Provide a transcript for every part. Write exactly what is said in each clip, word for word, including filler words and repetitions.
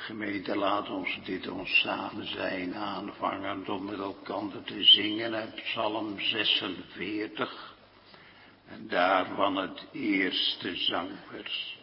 Gemeente, laat ons dit ons samen zijn aanvangen om met elkaar te zingen uit Psalm zesenveertig. En daarvan het eerste zangvers.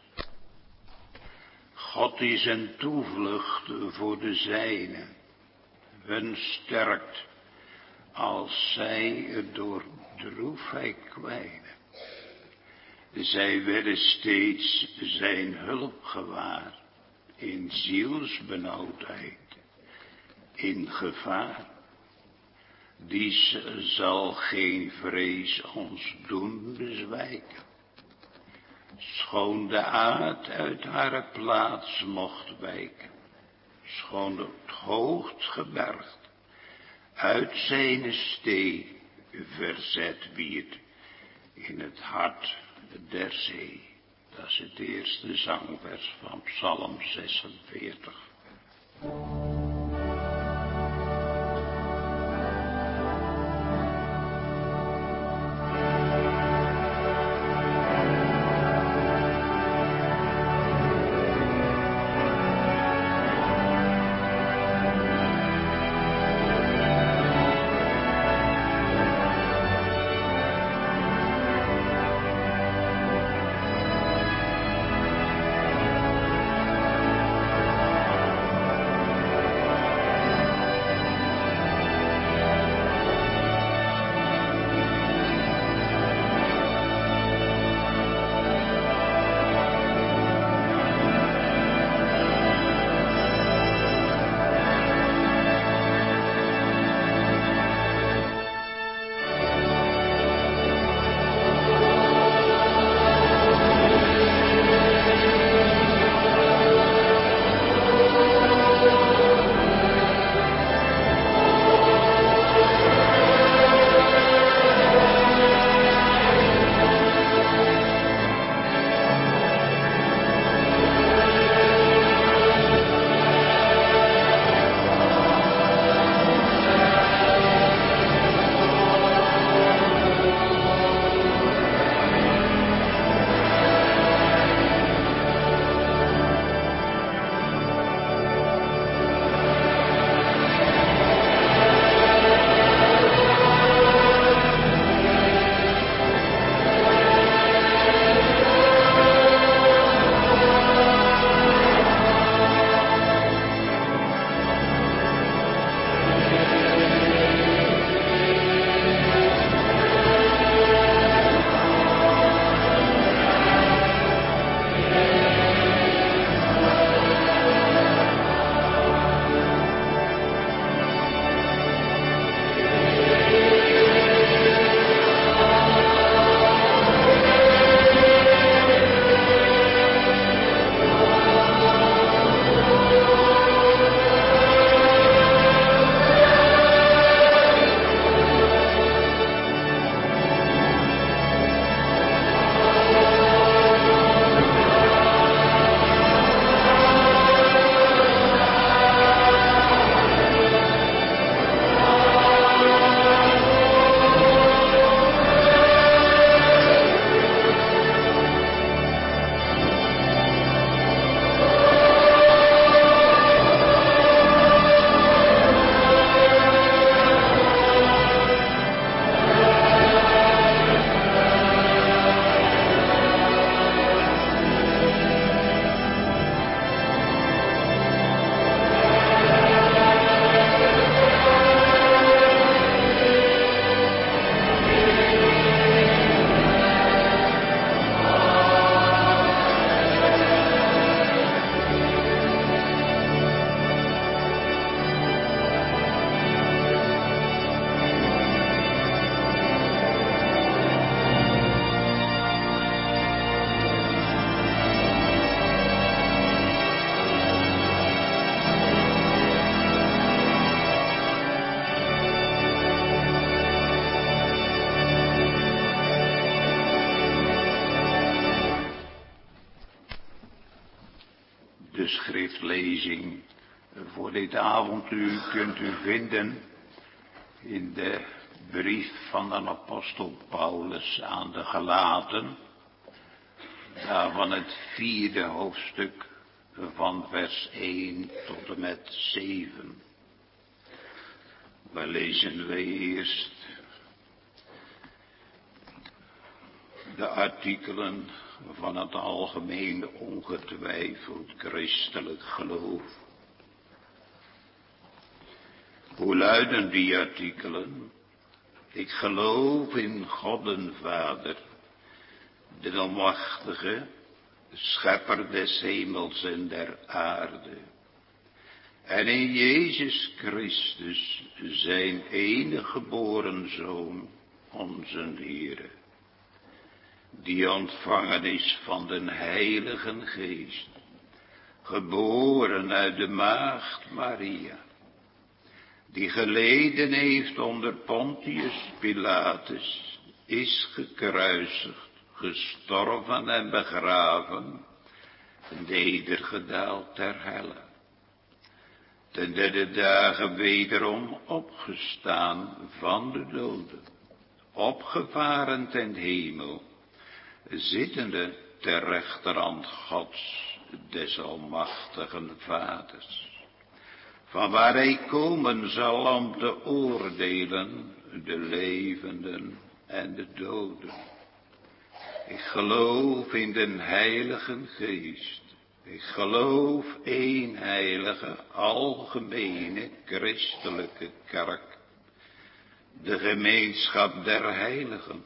God is een toevlucht voor de zijnen, hun sterkt als zij het door droefheid kwijnen. Zij werden steeds zijn hulp gewaar, in zielsbenauwdheid, in gevaar. Die zal geen vrees ons doen bezwijken. Schoon de aard uit haar plaats mocht wijken, schoon het hoogst gebergd uit zijn stee verzet wierd in het hart der zee. Dat is het eerste zangvers van Psalm zesenveertig. schriftlezing voor dit avontuur kunt u vinden in de brief van de apostel Paulus aan de Galaten, daarvan het vierde hoofdstuk van vers één tot en met zeven. Waar lezen we eerst de artikelen van het algemeen ongetwijfeld christelijk geloof. Hoe luiden die artikelen? Ik geloof in God den Vader, de almachtige, schepper des hemels en der aarde. En in Jezus Christus, zijn enige geboren Zoon, onze Heere, die ontvangen is van den Heiligen Geest, geboren uit de maagd Maria, die geleden heeft onder Pontius Pilatus, is gekruisigd, gestorven en begraven, nedergedaald ter helle. Ten derde dagen wederom opgestaan van de doden, opgevaren ten hemel, zittende ter rechterhand Gods, des almachtigen Vaders, van waar hij komen zal om te oordelen de levenden en de doden. Ik geloof in den Heiligen Geest. Ik geloof één heilige, algemene, christelijke kerk, de gemeenschap der heiligen,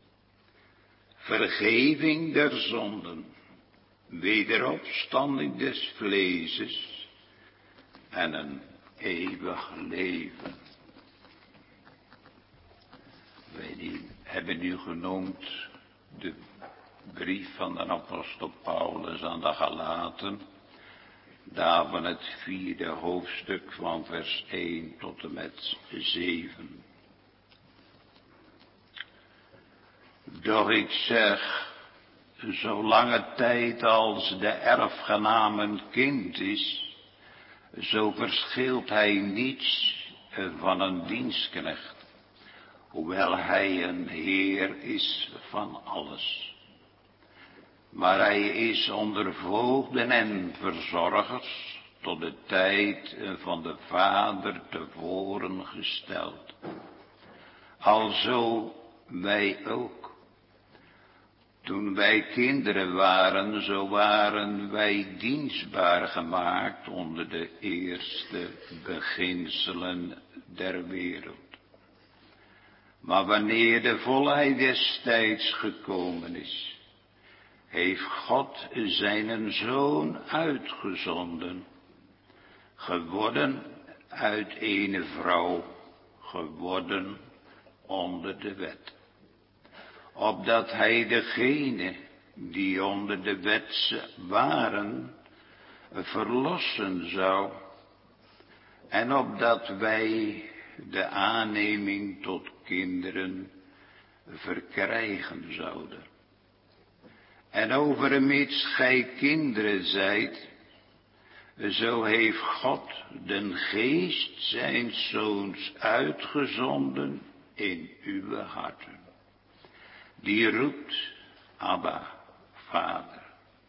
vergeving der zonden, wederopstanding des vleeses en een eeuwig leven. Wij hebben nu genoemd de brief van de apostel Paulus aan de Galaten, daarvan het vierde hoofdstuk van vers één tot en met zeven. Doch ik zeg, zolange tijd als de erfgenaam een kind is, zo verschilt hij niets van een dienstknecht, hoewel hij een heer is van alles. Maar hij is onder voogden en verzorgers tot de tijd van de Vader tevoren gesteld. Alzo wij ook. Toen wij kinderen waren, zo waren wij dienstbaar gemaakt onder de eerste beginselen der wereld. Maar wanneer de volheid des tijds gekomen is, heeft God zijn Zoon uitgezonden, geworden uit ene vrouw, geworden onder de wet, opdat hij degene die onder de wet waren, verlossen zou, en opdat wij de aanneming tot kinderen verkrijgen zouden. En overmits gij kinderen zijt, zo heeft God den geest zijns Zoons uitgezonden in uw harten, die roept, Abba, Vader.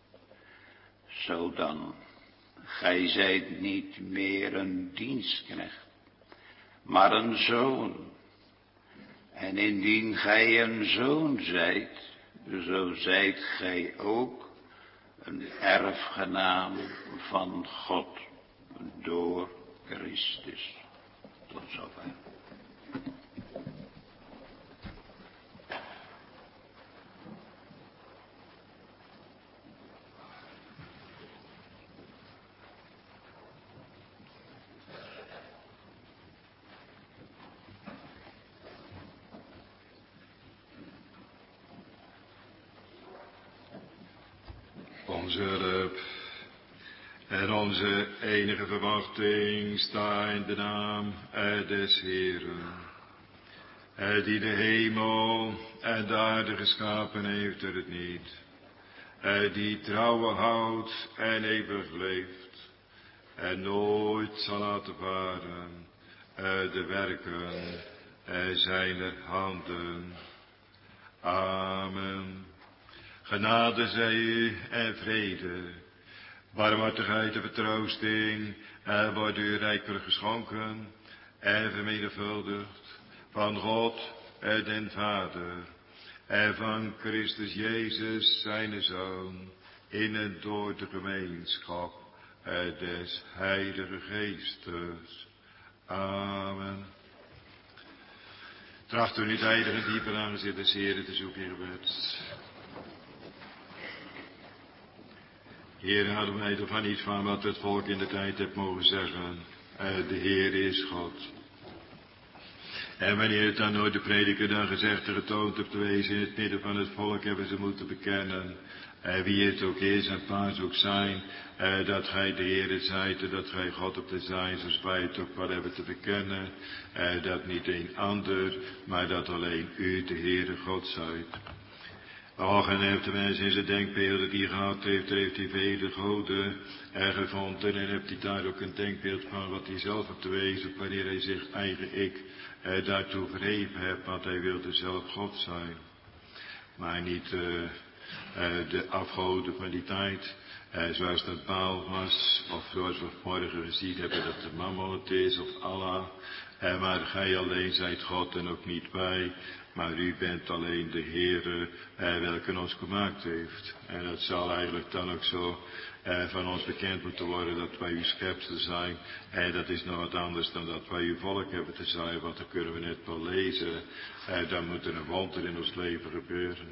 Zodan, gij zijt niet meer een dienstknecht, maar een zoon. En indien gij een zoon zijt, zo zijt gij ook een erfgenaam van God door Christus. Tot zover. Onze hulp en onze enige verwachting sta in de naam des Heeren, Hij die de hemel en de aarde geschapen heeft er het niet, Hij die trouwen houdt en eeuwig leeft en nooit zal laten varen de werken zijner handen. Amen. Genade zij u en vrede Barmhartigheid en vertroosting en wordt u rijkelijk geschonken en vermenigvuldigd van God en den Vader en van Christus Jezus zijn Zoon in en door de gemeenschap des Heilige Geestes. Amen. Tracht u niet heilig en dieper aangezicht des Heren te zoeken in gebed. Heer, hadden wij ervan iets van wat het volk in de tijd heeft mogen zeggen. De Heer is God. En wanneer het dan nooit de prediker dan gezegd en getoond hebt te wezen in het midden van het volk, hebben ze moeten bekennen. En wie het ook is en paars ook zijn, eh, dat gij de Heer zijt en dat gij God op de zijn, zoals wij het ook wel hebben te bekennen. Eh, dat niet een ander, maar dat alleen u de Heere God zijt. Och, en heeft de mens in zijn denkbeelden die gehad heeft, heeft hij vele goden er gevonden en heeft hij daar ook een denkbeeld van wat hij zelf op te wezen, wanneer hij zich eigen ik eh, daartoe verheven heeft, want hij wilde zelf God zijn. Maar niet uh, uh, de afgoden van die tijd, uh, zoals dat Baal was, of zoals we vanmorgen gezien hebben dat de Mammon het is, of Allah. Uh, maar gij alleen zijt God en ook niet wij. Maar u bent alleen de Heere eh, welke ons gemaakt heeft. En dat zal eigenlijk dan ook zo eh, van ons bekend moeten worden dat wij uw schepselen zijn. En dat is nog wat anders dan dat wij uw volk hebben te zijn. Want dan kunnen we net wel lezen. Eh, dan moet er een wonder in ons leven gebeuren.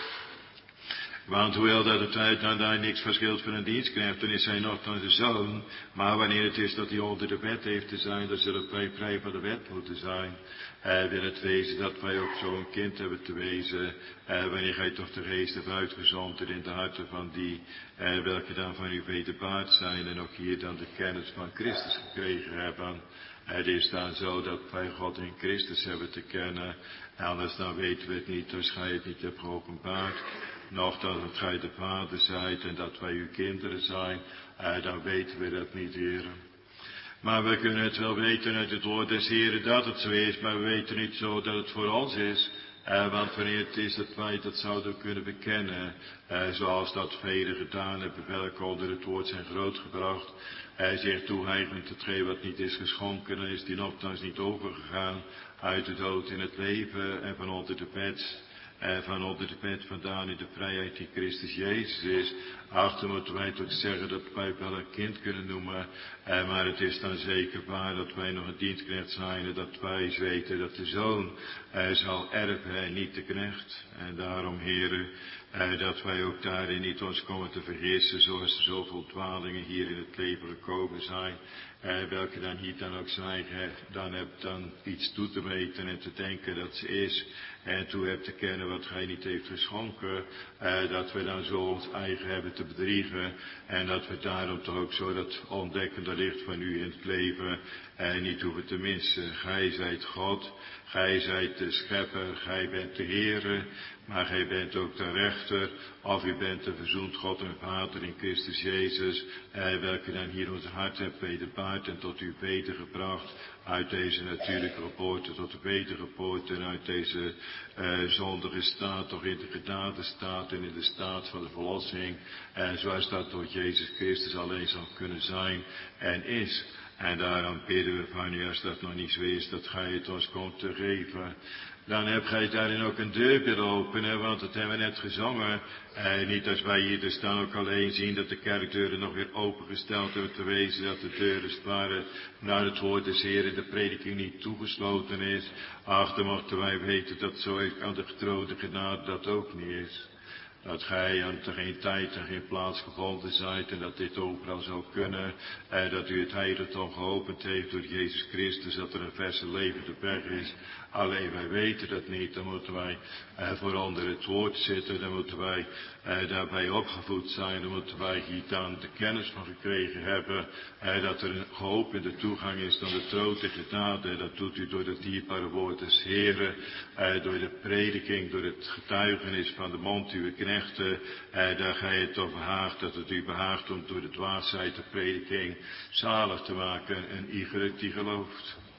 Want hoewel dat de tijd dan daar niks verschilt van een dienstknecht, dan is hij nogthans de zoon. Maar wanneer het is dat hij onder de wet heeft te zijn, dan zullen wij vrij van de wet moeten zijn. Uh, wil het wezen dat wij ook zo'n kind hebben te wezen, uh, wanneer gij toch de geest hebt uitgezonden in de harten van die, uh, welke dan van u wederbaard zijn en ook hier dan de kennis van Christus gekregen hebben. Het is dan zo dat wij God in Christus hebben te kennen, anders dan weten we het niet, als gij het niet hebt geopenbaard. Nog dat het gij de Vader zijt en dat wij uw kinderen zijn, uh, dan weten we dat niet, heren. Maar we kunnen het wel weten uit het woord des Heren dat het zo is, maar we weten niet zo dat het voor ons is. Uh, want wanneer het is dat wij dat zouden kunnen bekennen, uh, zoals dat velen gedaan hebben, welke onder het woord zijn grootgebracht, hij zich toeheigend hetgeen wat niet is geschonken, dan is die nogthans niet overgegaan uit de dood in het leven en van onder de pet. En van onder de pet vandaan in de vrijheid die Christus Jezus is. Achter moeten wij toch zeggen dat wij wel een kind kunnen noemen. Eh, maar het is dan zeker waar dat wij nog een dienstknecht zijn. En dat wij weten dat de zoon eh, zal erven en niet de knecht. En daarom, heren, eh, dat wij ook daarin niet ons komen te vergissen. Zoals er zoveel dwalingen hier in het leven gekomen zijn. Eh, welke dan hier dan ook zijn, dan hebt dan iets toe te weten en te denken dat ze is. En toe hebt te kennen wat gij niet heeft geschonken. Eh, dat we dan zo ons eigen hebben te bedriegen. En dat we daarom toch ook zo dat ontdekkende licht van u in het leven eh, niet hoeven te missen. Gij zijt God. Gij zijt de schepper. Gij bent de Heere. Maar gij bent ook de rechter. Of u bent de verzoend God en Vader in Christus Jezus. Eh, welke dan hier ons hart hebt wederbaard en tot u beter gebracht. Uit deze natuurlijke geboorte tot de wedergeboorte en uit deze uh, zondige staat toch in de genade staat en in de staat van de verlossing. En zoals dat door Jezus Christus alleen zal kunnen zijn en is. En daarom bidden we van u, als dat nog niet zo is, dat gij het ons komt te geven. Dan hebt gij daarin ook een deur willen openen, want dat hebben we net gezongen. Eh, niet als wij hier dus dan ook alleen zien dat de kerkdeuren nog weer opengesteld hebben te wezen, dat de deuren als het ware naar het woord des Heeren de prediking niet toegesloten is. Ach, dan mochten wij weten dat zo aan de getroonde genade dat ook niet is. Dat gij aan te geen tijd en geen plaats gevonden zijt en dat dit overal zou kunnen. Eh, dat u het heiligdom geopend heeft door Jezus Christus, dat er een verse levende berg is. Alleen wij weten dat niet, dan moeten wij eh, voor onder het woord zitten, dan moeten wij eh, daarbij opgevoed zijn, dan moeten wij hier dan de kennis van gekregen hebben, eh, dat er een geopende toegang is dan de troon te genade. Dat doet u door het dierbare woord des Heren, eh, door de prediking, door het getuigenis van de mond uw knechten, eh, daar gij het over behaagt, dat het u behaagt om door de dwaasheid de prediking zalig te maken en iegelijk die gelooft.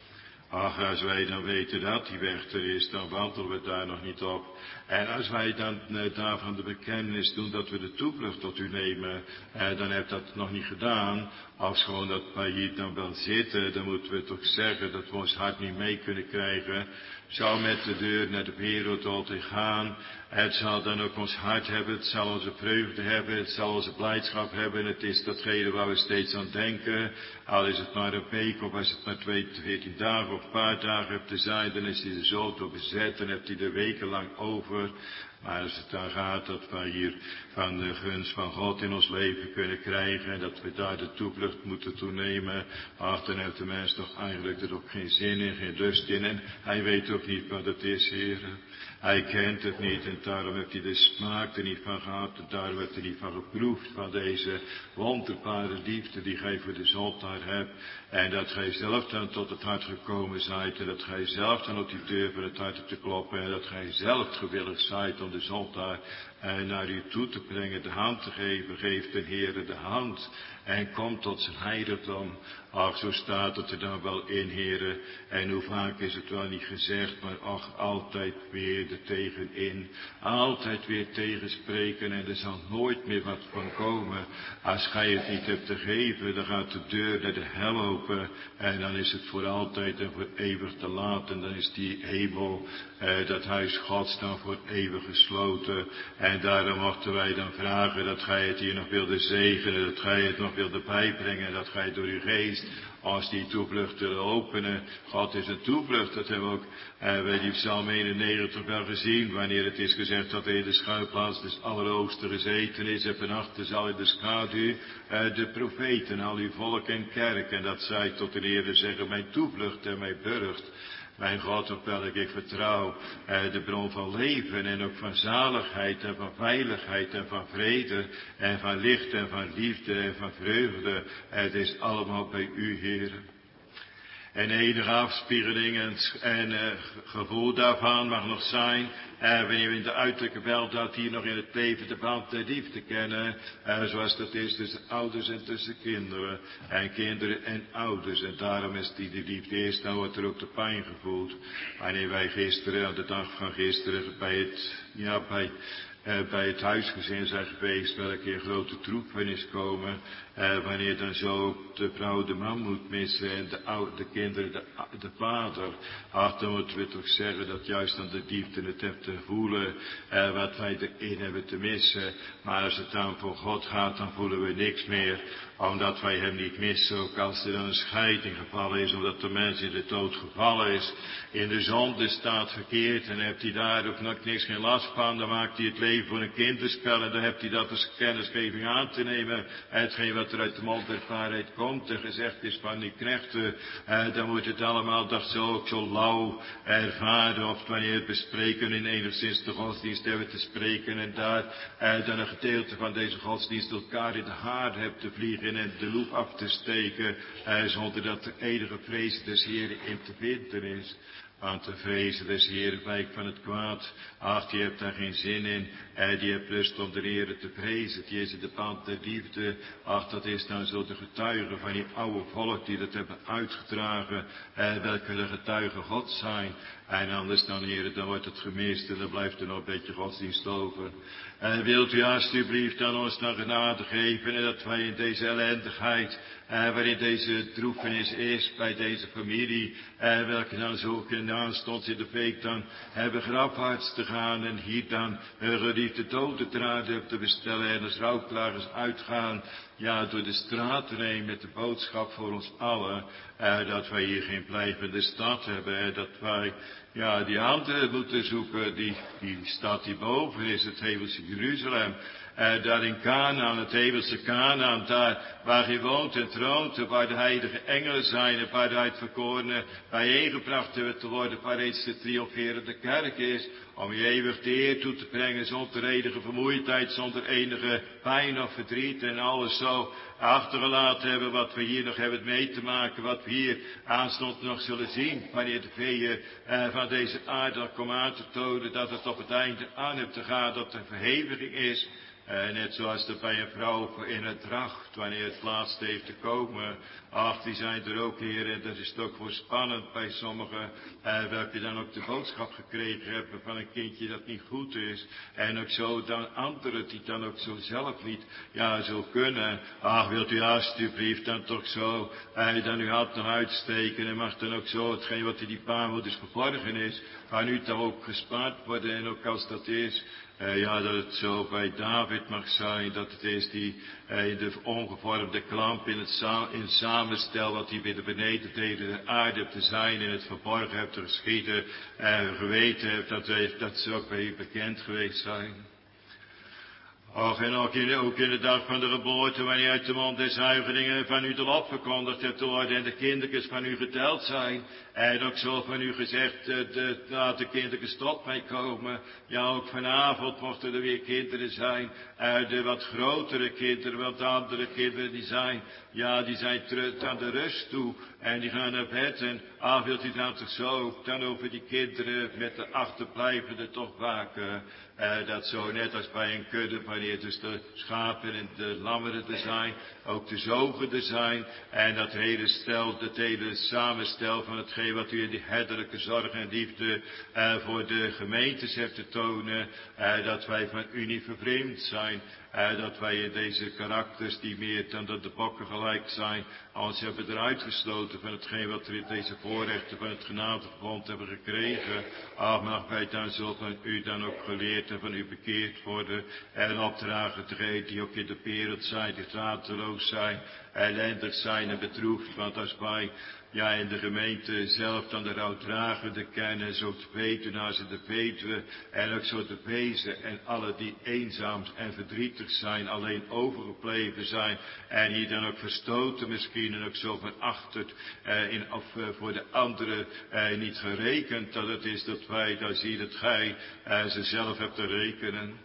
Ach, als wij dan weten dat die weg er is, dan wandelen we daar nog niet op. En als wij dan eh, daarvan de bekentenis doen dat we de toevlucht tot u nemen, eh, dan heb dat nog niet gedaan. Als gewoon dat wij hier dan wel zitten, dan moeten we toch zeggen dat we ons hart niet mee kunnen krijgen. Zou met de deur naar de wereld altijd gaan. Het zal dan ook ons hart hebben, het zal onze vreugde hebben, het zal onze blijdschap hebben. Het is datgene waar we steeds aan denken. Al is het maar een week of als het maar twee, veertien dagen of een paar dagen hebt te zijn, dan is hij er zo door bezet en hebt hij er wekenlang over. Maar als het dan gaat dat wij hier van de gunst van God in ons leven kunnen krijgen en dat we daar de toevlucht moeten toenemen, ach, dan heeft de mens toch eigenlijk er ook geen zin in, geen lust in en hij weet ook niet wat het is, Heer. Hij kent het niet en daarom heeft hij de smaak er niet van gehad en daarom heeft hij niet van geproefd van deze wonderbare liefde die gij voor de zondaar hebt en dat gij zelf dan tot het hart gekomen zijt en dat gij zelf dan op die deur van het hart hebt te kloppen en dat gij zelf gewillig zijt om de zondaar en naar u toe te brengen, de hand te geven, geeft de Heere de hand en komt tot zijn heiligdom. Ach, zo staat het er dan wel in, Heere. En hoe vaak is het wel niet gezegd, maar ach, altijd weer er tegenin. Altijd weer tegenspreken en er zal nooit meer wat van komen. Als gij het niet hebt te geven, dan gaat de deur naar de hel open. En dan is het voor altijd en voor eeuwig te laat. En dan is die hemel, eh, dat huis Gods dan voor eeuwig gesloten. En daarom mochten wij dan vragen dat gij het hier nog wilde zegenen, dat gij het nog wilde bijbrengen, dat gij door uw geest als die toevlucht willen openen. God is een toevlucht, dat hebben we ook eh, bij die Psalm eenennegentig wel gezien, wanneer het is gezegd dat hij in de schuilplaats des Allerhoogste gezeten is en vanachter zal in de schaduw eh, de profeten, al uw volk en kerk, en dat zij tot de Heere zeggen, mijn toevlucht en mijn burcht. Mijn God, op welk ik vertrouw, eh, de bron van leven en ook van zaligheid en van veiligheid en van vrede en van licht en van liefde en van vreugde. Het is allemaal bij u, Heer. En enige afspiegeling en, en uh, gevoel daarvan mag nog zijn, uh, wanneer we in de uiterlijke weldaad hier nog in het leven de band der liefde kennen, uh, zoals dat is tussen ouders en tussen kinderen, en kinderen en ouders. En daarom is die de liefde is, dan wordt er ook de pijn gevoeld. Wanneer wij gisteren, aan de dag van gisteren, bij het, ja, bij... Uh, bij het huisgezin zijn geweest, welke in grote troepenis komen, uh, wanneer dan zo de vrouw de man moet missen en de, oude, de kinderen de, de vader. Ach, dan moeten we toch zeggen dat juist aan de liefde het heeft te voelen, uh, wat wij erin hebben te missen. Maar als het dan voor God gaat, dan voelen we niks meer, omdat wij hem niet missen, ook als er dan een scheiding gevallen is, omdat de mens in de dood gevallen is, in de zonde staat verkeerd en heeft hij daar ook nog niks geen last van, dan maakt hij het leven voor een kinderspel en dan hebt hij dat als kennisgeving aan te nemen. Hetgeen wat er uit de mond der waarheid komt en gezegd is van die knechten, eh, dan moet het allemaal dat zo ook zo lauw ervaren of wanneer het bespreken in enigszins de godsdienst hebben te spreken en daar eh, dan een gedeelte van deze godsdienst elkaar in de haar hebt te vliegen en de loep af te steken, eh, zonder dat er enige vrees des Heeren in te vinden is. Want de vrezen des Heeren wijkt van het kwaad. Ach, die hebt daar geen zin in. Eh, die hebt lust om de Heere te vrezen. Die is in de band der liefde. Ach, dat is dan zo de getuigen van die oude volk die dat hebben uitgedragen. Eh, welke de getuigen God zijn. En anders dan, Heere, dan wordt het gemist en dan blijft er nog een beetje godsdienst over. En wilt u alstublieft aan ons dan genade geven en dat wij in deze ellendigheid, eh, waarin deze droefenis is bij deze familie, eh, welke dan zo aanstonds in de week dan hebben grafwaarts te gaan en hier dan hun geliefde doden traden te bestellen en als rouwklagers uitgaan, ja, door de straten heen met de boodschap voor ons allen, eh, dat wij hier geen blijvende stad hebben, eh, dat wij, ja, die handen moeten zoeken, die, die stad die boven is, het hemelse Jeruzalem. Uh, daar in Kanaan, het hemelse Kanaan, daar waar gij woont en troont, waar de heilige engelen zijn en waar de uitverkorenen bijeengebracht hebben te worden, waar reeds de triomferende kerk is, om je eeuwig de eer toe te brengen, zonder enige vermoeidheid, zonder enige pijn of verdriet en alles zo achtergelaten hebben wat we hier nog hebben mee te maken, wat we hier aanstonds nog zullen zien, wanneer de veeën uh, van deze aarde komen aan te tonen, dat het op het einde aan hebt te gaan, dat er verheviging is. Uh, net zoals er bij een vrouw in het dracht, wanneer het laatst heeft te komen. Ach, die zijn er ook, Heer, en dat is toch voor spannend bij sommigen, uh, welke dan ook de boodschap gekregen hebben van een kindje dat niet goed is. En ook zo dan anderen die dan ook zo zelf niet, ja, zo kunnen. Ach, wilt u alstublieft dan toch zo, uh, dan uw hand nog uitsteken en mag dan ook zo hetgeen wat in die baarmoeders verborgen is, van u toch ook gespaard worden en ook als dat is, Uh, ja, dat het zo bij David mag zijn, dat het is die uh, de ongevormde klamp in het, sa in het samenstel, wat hij bij de beneden delen de aarde te zijn, in het verborgen hebt te geschieden, uh, geweten heeft, dat, heeft, dat ze ook bij u bekend geweest zijn. Och, en ook in, ook in de dag van de geboorte, wanneer uit de mond des huigelingen van u de lof verkondigd hebt worden en de kindertjes van u geteld zijn. En ook zo van u gezegd, de, de, laat de kindertjes tot mij komen. Ja, ook vanavond mochten er weer kinderen zijn, uh, de wat grotere kinderen, want de andere kinderen die zijn, ja, die zijn terug aan de rust toe. En die gaan naar bed en, ah, wilt u dan toch zo, dan over die kinderen met de achterblijvende toch waken. Uh, dat zo net als bij een kudde, wanneer dus de schapen en de lammeren er zijn, ook de zogen er zijn. En dat hele stel, dat hele samenstel van hetgeen wat u in die herderlijke zorg en liefde uh, voor de gemeentes hebt te tonen. Uh, dat wij van u niet vervreemd zijn. Uh, dat wij in deze karakters die meer dan dat de bokken gelijk zijn, ons hebben eruit gesloten van hetgeen wat we in deze voorrechten van het genadeverbond hebben gekregen. Ach, mag wij dan zo van u dan ook geleerd en van u bekeerd worden en opdragen te die ook in de wereld zijn, die traateloos zijn, ellendig zijn en bedroefd, want als wij ja, in de gemeente zelf dan de rouwdragende kennen, zo te weten als in de Weduwe en ook zo te wezen en alle die eenzaam en verdrietig zijn, alleen overgebleven zijn en hier dan ook verstoten misschien en ook zo verachterd eh, in, of uh, voor de anderen eh, niet gerekend, dat het is dat wij, dan zie dat gij eh, ze zelf hebt te rekenen.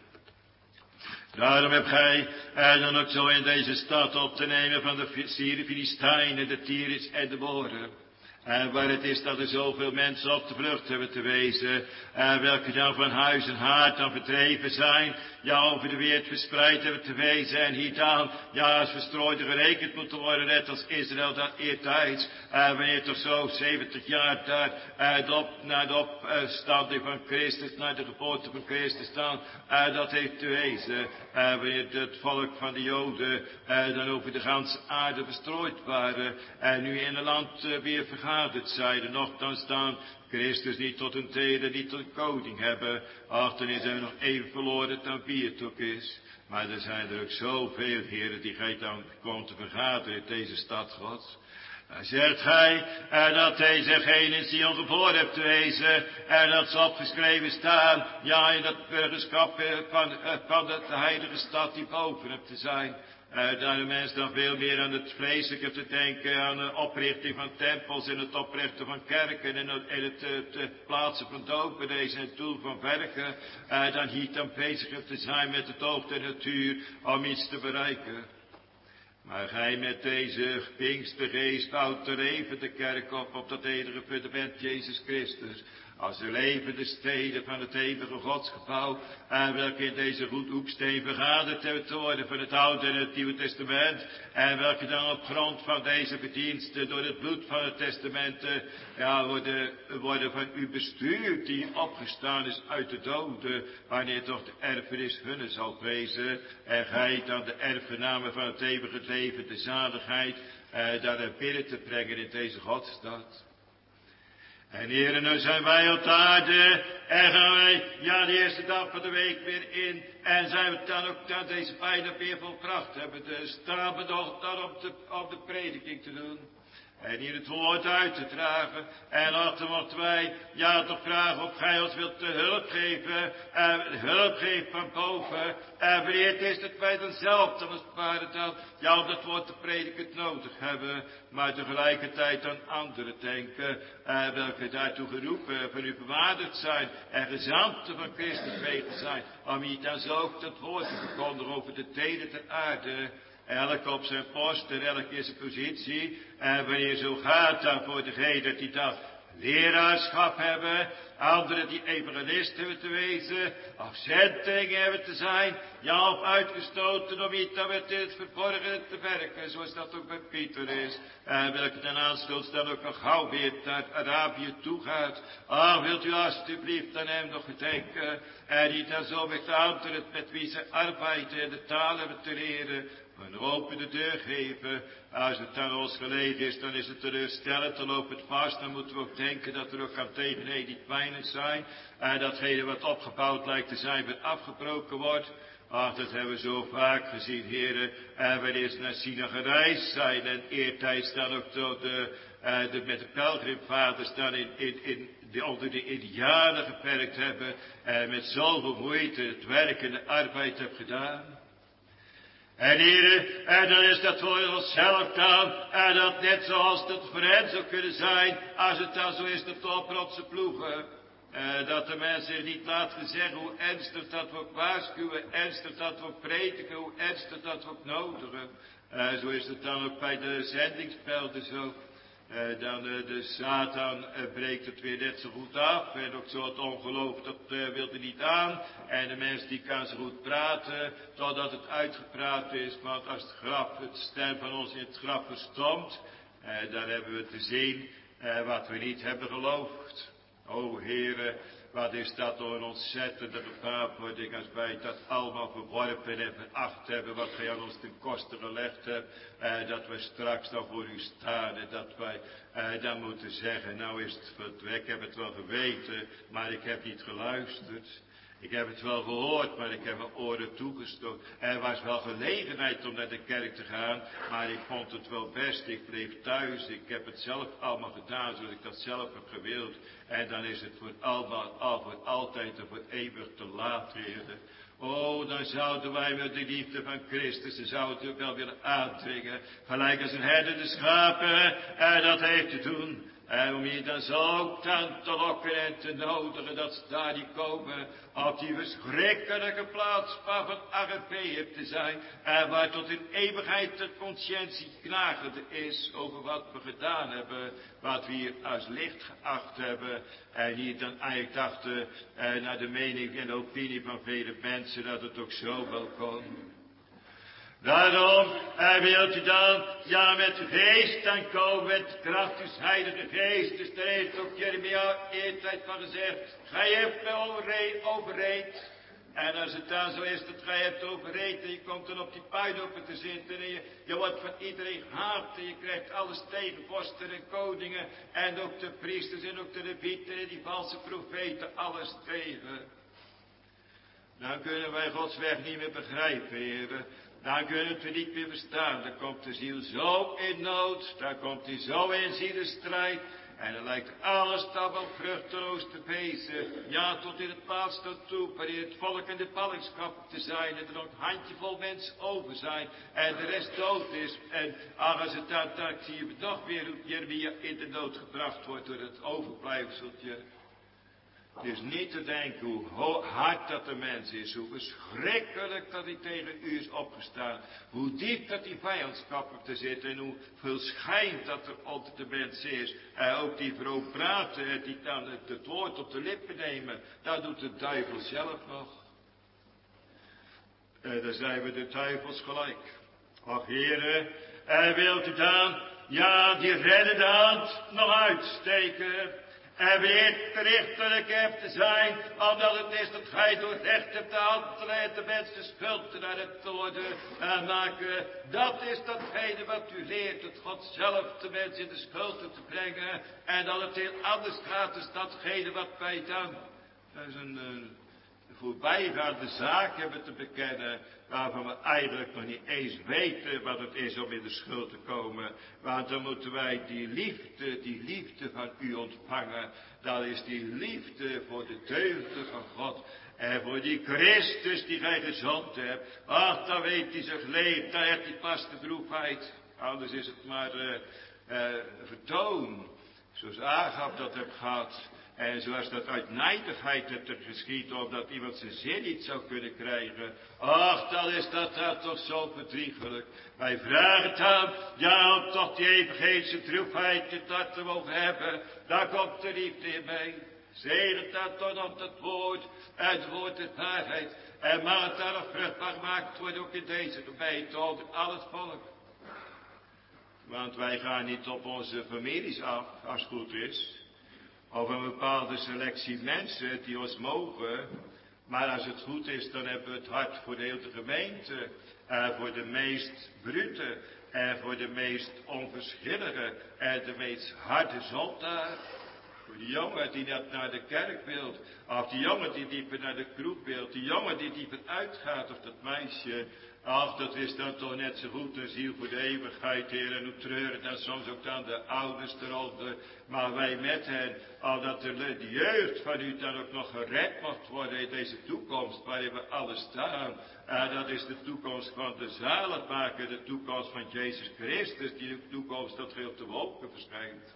Daarom hebt gij eh, dan ook zo in deze stad op te nemen van de Filistijnen, de Tyriërs en de Moren. En waar het is dat er zoveel mensen op de vlucht hebben te wezen, en welke dan van huis en haard dan verdreven zijn, ja, over de wereld verspreid hebben te wezen, en hier dan, ja, als verstrooiden gerekend moeten worden, net als Israël dat eertijds, en wanneer toch zo zeventig jaar daar, uh, de op, naar de opstanding van Christus, naar de geboorte van Christus dan, uh, dat heeft te wezen, uh, wanneer het volk van de Joden, uh, dan over de ganse aarde verstrooid waren, en nu in het land uh, weer vergaan. Het zeiden nochtans dan Christus niet tot een tweede, niet tot een koning hebben. Ach, dan is er nog even verloren dan wie het ook is. Maar er zijn er ook zoveel, heren, die gij dan komt te vergaderen in deze stad Gods. Dan zegt gij uh, dat dezegene in Sion geboren hebt te wezen en dat ze opgeschreven staan, ja, in dat burgerschap uh, van, uh, van de, de heilige stad die boven hebt te zijn. Uh, daar de mens dan veel meer aan het vleeselijke te denken, aan de oprichting van tempels en het oprichten van kerken en het, en het, het, het plaatsen van doopbedezen en het doel van werken, uh, dan hier dan bezig te zijn met het oog der natuur om iets te bereiken. Maar gij met deze Pinkstergeest bouwt de levende kerk op, op dat enige fundament Jezus Christus. Als de levende steden van het eeuwige godsgebouw, en welke in deze hoeksteen vergaderd hebben te worden van het Oude en het Nieuwe Testament, en welke dan op grond van deze verdiensten door het bloed van het testament, ja, worden, worden van u bestuurd, die opgestaan is uit de doden, wanneer toch de erfenis hunne zal wezen, en gij dan de erfgenamen van het eeuwige leven, de zaligheid, eh, daar naar binnen te brengen in deze Godstad. En heren, nu zijn wij op de aarde en gaan wij, ja, de eerste dag van de week weer in. En zijn we dan ook naar deze bijna weer volkracht hebben. Dus staan we nog dan op de, op de prediking te doen. En hier het woord uit te dragen. En laten mochten wij, ja, toch vragen of gij ons wilt de hulp geven. En hulp geven van boven. En wanneer het is dat wij dan zelf dan als het ware dan, ja, om dat woord te prediken nodig hebben. Maar tegelijkertijd aan anderen denken. En welke daartoe geroepen van u bewaarderd zijn. En gezanten van Christus wegen zijn. Om hier dan zo ook dat woord te verkondigen over de delen ter aarde. Elk op zijn post en elk in zijn positie. En wanneer zo gaat dan voor degene die dat leraarschap hebben. Anderen die evangelist hebben te wezen, of zendelingen hebben te zijn, ja, of uitgestoten om iets dan met in het verborgen te werken, zoals dat ook bij Pieter is. En welke ten aanstoot dan ook nog gauw weer naar Arabië toe gaat. Ah, wilt u alstublieft aan hem nog gedenken, en niet dan zo met de anderen met wie ze arbeiden en de taal hebben te leren, een open de deur geven. Als het aan ons gelegen is, dan is het teleurstellend, dan loopt het vast. Dan moeten we ook denken dat er ook aan tegenheden niet weinig zijn. En datgene wat opgebouwd lijkt te zijn, weer afgebroken wordt. Ach, dat hebben we zo vaak gezien, heren. En wanneer ze naar China gereisd zijn en eertijds dan ook door de, uh, de, met de pelgrimvaders dan in, in, in de, onder de Indianen geperkt hebben. En met zoveel moeite het werk en de arbeid hebben gedaan. En heren, en dan is dat voor onszelf dan, en dat net zoals het voor hen zou kunnen zijn, als het dan zo is dat op rotse ploegen. Uh, dat de mensen zich niet laten zeggen hoe ernstig dat we ook waarschuwen, ernstig dat we ook prediken, hoe ernstig dat we ook nodigen. Uh, zo is het dan ook bij de zendingspelden zo. Uh, dan uh, de Satan uh, breekt het weer net zo goed af. En ook zo het ongeloof, dat uh, wil er niet aan. En de mens die kan zo goed praten, totdat het uitgepraat is. Want als het graf, het stem van ons in het graf verstomt, uh, dan hebben we te zien uh, wat we niet hebben geloofd. O Heere, wat is dat door een ontzettende gevaarwording als wij dat allemaal verworpen en veracht hebben, wat gij aan ons ten koste gelegd hebt, eh, dat wij straks dan voor u staan en dat wij eh, dan moeten zeggen, nou is het verdwek, ik heb het wel geweten, maar ik heb niet geluisterd. Ik heb het wel gehoord, maar ik heb mijn oren toegestoken. Er was wel gelegenheid om naar de kerk te gaan, maar ik vond het wel best. Ik bleef thuis. Ik heb het zelf allemaal gedaan zoals ik dat zelf heb gewild. En dan is het voor allemaal, al voor altijd en voor eeuwig te laat worden. Oh, dan zouden wij met de liefde van Christus, dan zouden we wel willen aandringen. Gelijk als een herder de schapen, en dat heeft te doen. En om je dan zo dan te lokken en te nodigen dat ze daar niet komen op die verschrikkelijke plaats van Argeveep te zijn. En waar tot in eeuwigheid de conscientie knagende is over wat we gedaan hebben. Wat we hier als licht geacht hebben. En die dan eigenlijk dachten eh, naar de mening en de opinie van vele mensen dat het ook zo wel kon. Daarom, en wilt u dan, ja, met de geest dan komen, met kracht des heilige geest. Dus daar heeft ook Jeremia eertijd van gezegd, gij hebt mij overreed, overreed. En als het dan zo is dat gij hebt overreed en je komt dan op die puinhopen te zitten en je, je wordt van iedereen gehaat en je krijgt alles tegen, vorsten en koningen en ook de priesters en ook de levieten en die valse profeten, alles tegen. Dan kunnen wij Gods weg niet meer begrijpen, heren. Dan kunnen we niet meer verstaan. Dan komt de ziel zo in nood. Dan komt hij zo in zielenstrijd. En dan lijkt alles dan wel vruchteloos te wezen. Ja, tot in het laatste toe. Waarin het volk in de ballingschap te zijn. En er nog een handjevol mensen over zijn. En de rest dood is. En als het dan, dan zie je nog weer hoe Jeremia in de dood gebracht wordt door het overblijfseltje. Het is niet te denken hoe hard dat de mens is, hoe verschrikkelijk dat hij tegen u is opgestaan, hoe diep dat die vijandschap op te zitten en hoe veel schijn dat er onder de mens is. En ook die vroom praten, die dan het, het woord op de lippen nemen, dat doet de duivel zelf nog. En dan zijn we de duivels gelijk. Och heren, en wilt u dan, ja, die reddende hand nog uitsteken? En weer gerichtelijk hebt te zijn, omdat het is dat gij door recht hebt te handelen en de mensen schuld naar hebt te worden en maken. Dat is datgene wat u leert, het God zelf de mens in de schuld te brengen. En dat het heel anders gaat dan datgene wat wij dan, dat is een, een voorbijgaande zaak hebben te bekennen, waarvan we eigenlijk nog niet eens weten wat het is om in de schuld te komen. Want dan moeten wij die liefde, die liefde van u ontvangen. Dat is die liefde voor de deugden van God. En voor die Christus die gij gezond hebt. Ach, dan weet hij zich leeft, dan heeft hij pas de droefheid. Anders is het maar uh, uh, vertoon. Zoals Agab dat heeft gehad. En zoals dat uit nijdigheid hebt er geschied, omdat iemand zijn zin niet zou kunnen krijgen. Ach, dan is dat, dat toch zo verdriegelijk. Wij vragen het aan, ja, om toch die evangelische droefheid dat te mogen hebben. Daar komt de liefde in mee. Zegent dat toch op het woord, het woord de waarheid. En mag het daarop vruchtbaar gemaakt worden, ook in deze gemeente, onder al het volk. Want wij gaan niet op onze families af, als het goed is. Of een bepaalde selectie mensen die ons mogen. Maar als het goed is, dan hebben we het hart voor de hele gemeente. En voor de meest brute. En voor de meest onverschillige. En de meest harde zondaar. Voor die jongen die net naar de kerk wil. Of die jongen die dieper naar de kroeg wil. Die jongen die dieper uitgaat. Of dat meisje. Ach, dat is dan toch net zo goed een ziel voor de eeuwigheid, Heer. En hoe treuren dan soms ook dan de ouders eronder. Maar wij met hen, al dat de, de jeugd van u dan ook nog gered mocht worden in deze toekomst waarin we alle staan. En dat is de toekomst van de zaligmaker, de toekomst van Jezus Christus, die de toekomst dat heel te wolken verschijnt.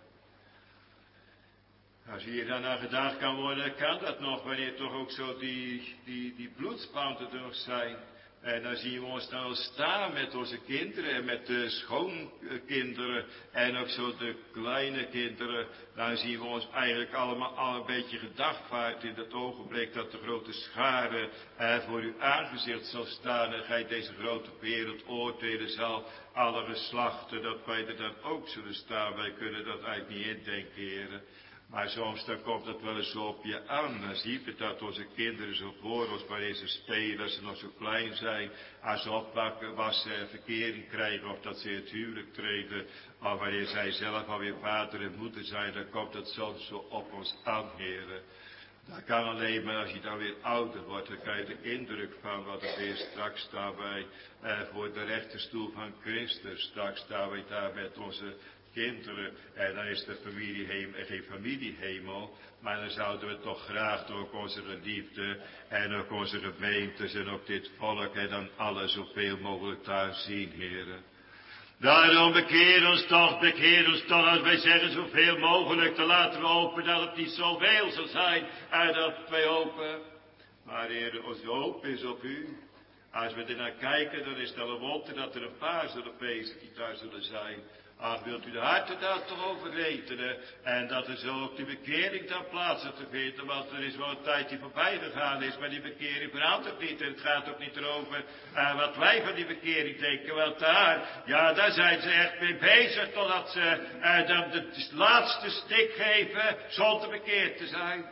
Als hier dan aan gedacht kan worden, kan dat nog, wanneer toch ook zo die, die, die bloedspanden er nog zijn. En dan zien we ons dan staan met onze kinderen en met de schoonkinderen en ook zo de kleine kinderen. Dan zien we ons eigenlijk allemaal al een beetje gedagvaard in dat ogenblik dat de grote schare eh, voor uw aangezicht zal staan. En gij deze grote wereld oordelen zal, alle geslachten, dat wij er dan ook zullen staan. Wij kunnen dat eigenlijk niet indenken, heren. Maar soms dan komt het wel eens zo op je aan. Dan zie je dat onze kinderen zo voor ons, wanneer ze spelen, als ze nog zo klein zijn. Als ze oppakken, was ze verkering krijgen of dat ze het huwelijk treden. Maar wanneer zij zelf alweer vader en moeder zijn, dan komt het soms zo op ons aan, heren. Dat kan alleen maar als je dan weer ouder wordt. Dan krijg je de indruk van wat het is. Straks staan wij eh, voor de rechterstoel van Christus. Straks staan wij daar met onze kinderen. En dan is de familiehemel geen familiehemel. Maar dan zouden we toch graag ook onze geliefden en ook onze gemeentes en ook dit volk en dan alles zoveel mogelijk daar zien, heren. Daarom bekeer ons toch, bekeer ons toch, als wij zeggen zoveel mogelijk, te laten we hopen dat het niet zoveel zal zijn, en dat wij hopen. Maar Heer, onze hoop is op u. Als we er naar kijken, dan is het al een wonder dat er een paar zullen feesten die daar zullen zijn. Ach, wilt u de harten daar toch over rekenen, en dat er zo ook die bekering daar plaats te vinden, want er is wel een tijd die voorbij gegaan is, maar die bekering verandert niet, en het gaat ook niet erover uh, wat wij van die bekering denken, want daar, ja, daar zijn ze echt mee bezig, totdat ze uh, dan de, de laatste stik geven, zonder bekeerd te zijn.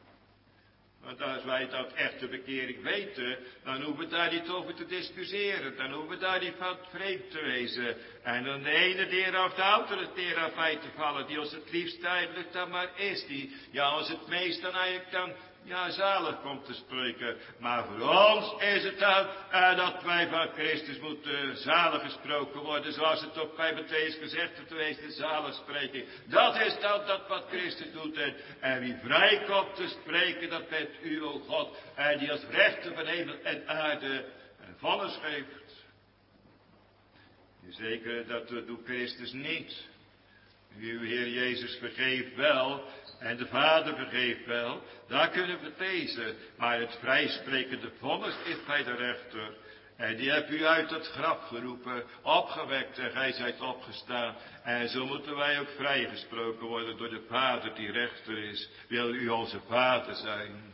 Want als wij dat echte bekering weten, dan hoeven we daar niet over te discussiëren. Dan hoeven we daar niet van vreemd te wezen. En dan de ene deur of de andere deur af uit te vallen, die ons het liefst eigenlijk dan maar is. Die ja, ons het meest dan eigenlijk dan, ja, zalig komt te spreken. Maar voor ons is het dan uh, dat wij van Christus moeten uh, zalig gesproken worden. Zoals het ook bij Matthäus gezegd wordt geweest, de zaligspreking. Dat is dan dat wat Christus doet. En, en wie vrij komt te spreken, dat bent u, o God. En die als rechter van hemel en aarde een vonnis geeft. Zeker, dat doet Christus niet. Uw Heer Jezus vergeeft wel, en de Vader vergeeft wel, daar kunnen we het lezen. Maar het vrijsprekende vonnis is bij de rechter. En die hebt u uit het graf geroepen, opgewekt en gij zijt opgestaan. En zo moeten wij ook vrijgesproken worden door de Vader die rechter is. Wil u onze Vader zijn?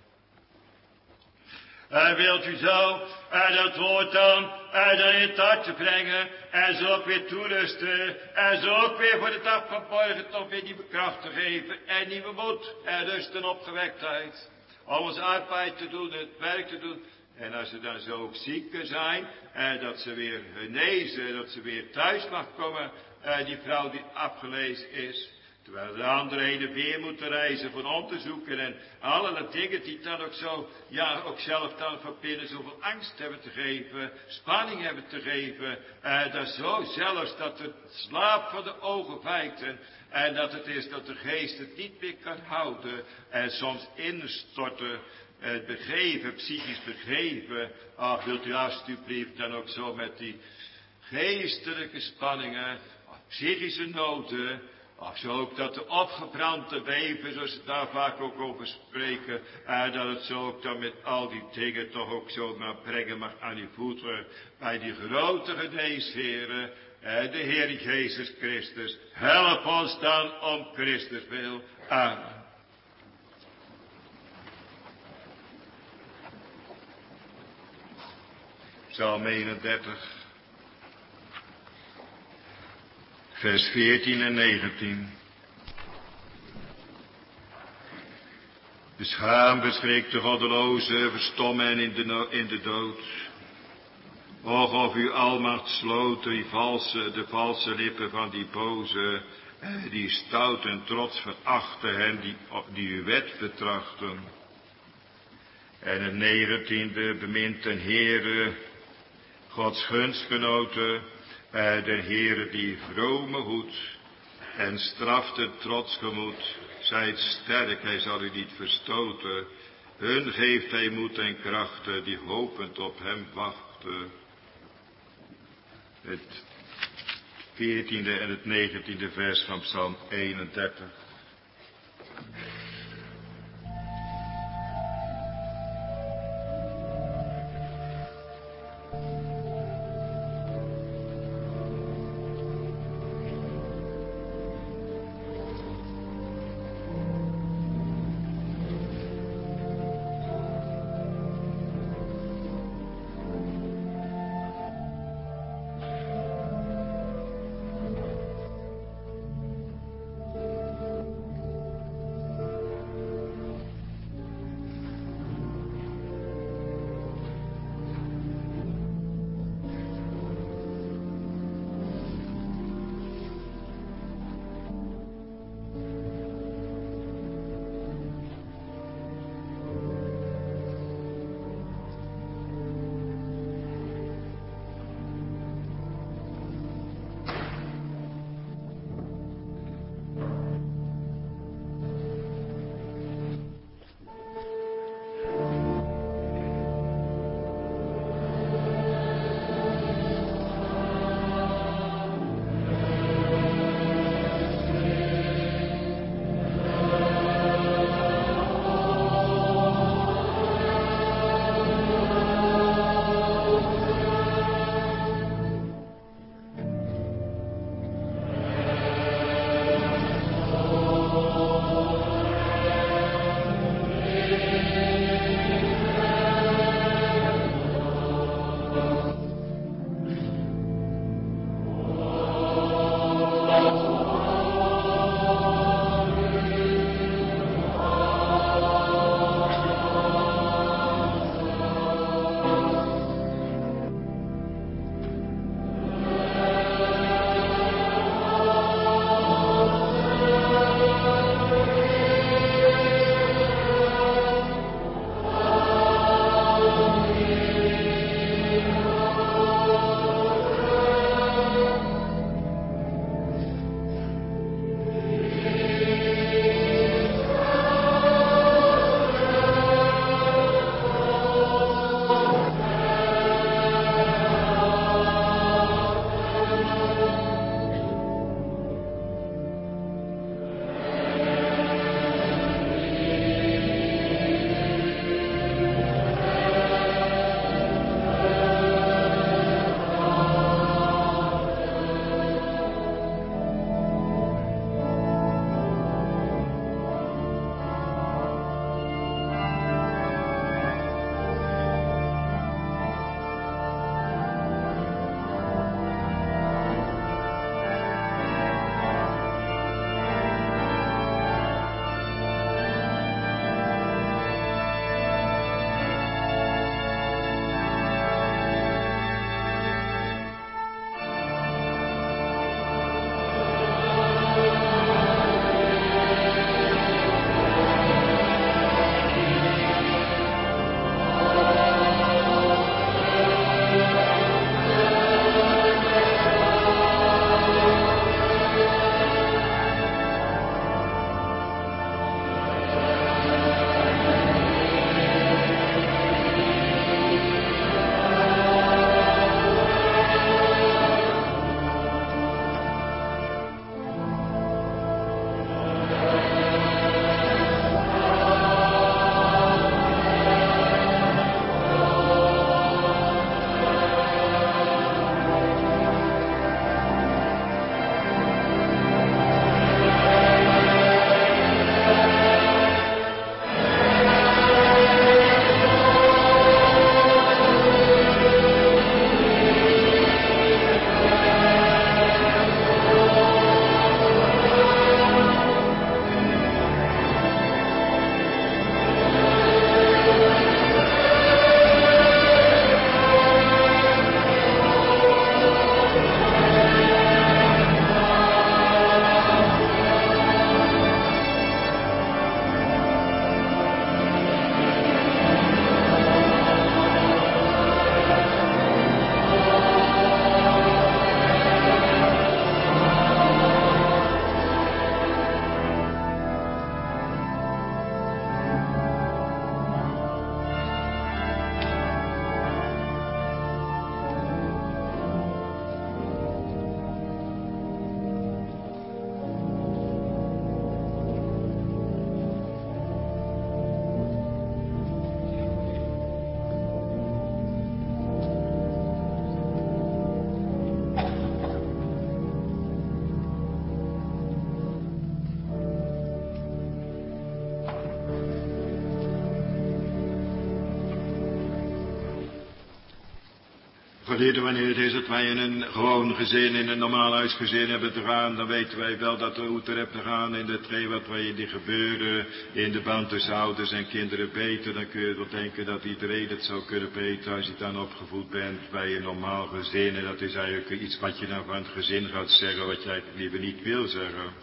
En wilt u zo en dat woord dan, en dan in het hart te brengen, en zo ook weer toerusten, en zo ook weer voor de dag van morgen toch weer nieuwe kracht te geven, en nieuwe moed, en rust en opgewektheid, om onze arbeid te doen, het werk te doen. En als ze dan zo ook zieken zijn, en dat ze weer genezen, dat ze weer thuis mag komen, en die vrouw die afgelezen is. Terwijl de anderen heen en weer moeten reizen voor onderzoeken en allerlei dingen die dan ook zo, ja, ook zelf dan van binnen zoveel angst hebben te geven, spanning hebben te geven. En dat zo zelfs dat het slaap van de ogen wijkt en, en dat het is dat de geest het niet meer kan houden en soms instorten, het begeven, psychisch begeven. Ach, wilt u alstublieft dan ook zo met die geestelijke spanningen, psychische noden, of zo ook dat de opgebrande weven, zoals ze daar vaak ook over spreken, en dat het zo ook dan met al die dingen toch ook zo maar brengen mag aan uw voeten, bij die grote geneesheren, en de Heer Jezus Christus. Help ons dan om Christus wil. Amen. Psalm eenendertig, vers veertien en negentien. De schaam beschrikt de goddeloze, verstom hen in de, no- in de dood. Och, of uw almacht sloot die valse, de valse lippen van die boze, die stout en trots verachten hen die, die uw wet betrachten. En het negentiende bemint den Heere, Gods gunstgenoten, den Heere die vrome hoedt en straft het trotsgemoed. Zijt sterk, hij zal u niet verstoten. Hun geeft hij moed en krachten, die hopend op hem wachten. Het veertiende en het negentiende vers van Psalm eenendertig. Geliefde, wanneer het is dat wij in een gewoon gezin, in een normaal huisgezin hebben te gaan, dan weten wij wel dat de route hebt te gaan in de twee wat wij in die gebeuren, in de band tussen ouders en kinderen beter. Dan kun je wel denken dat iedereen het zou kunnen beter als je dan opgevoed bent bij een normaal gezin. En dat is eigenlijk iets wat je nou van het gezin gaat zeggen, wat je eigenlijk liever niet wil zeggen.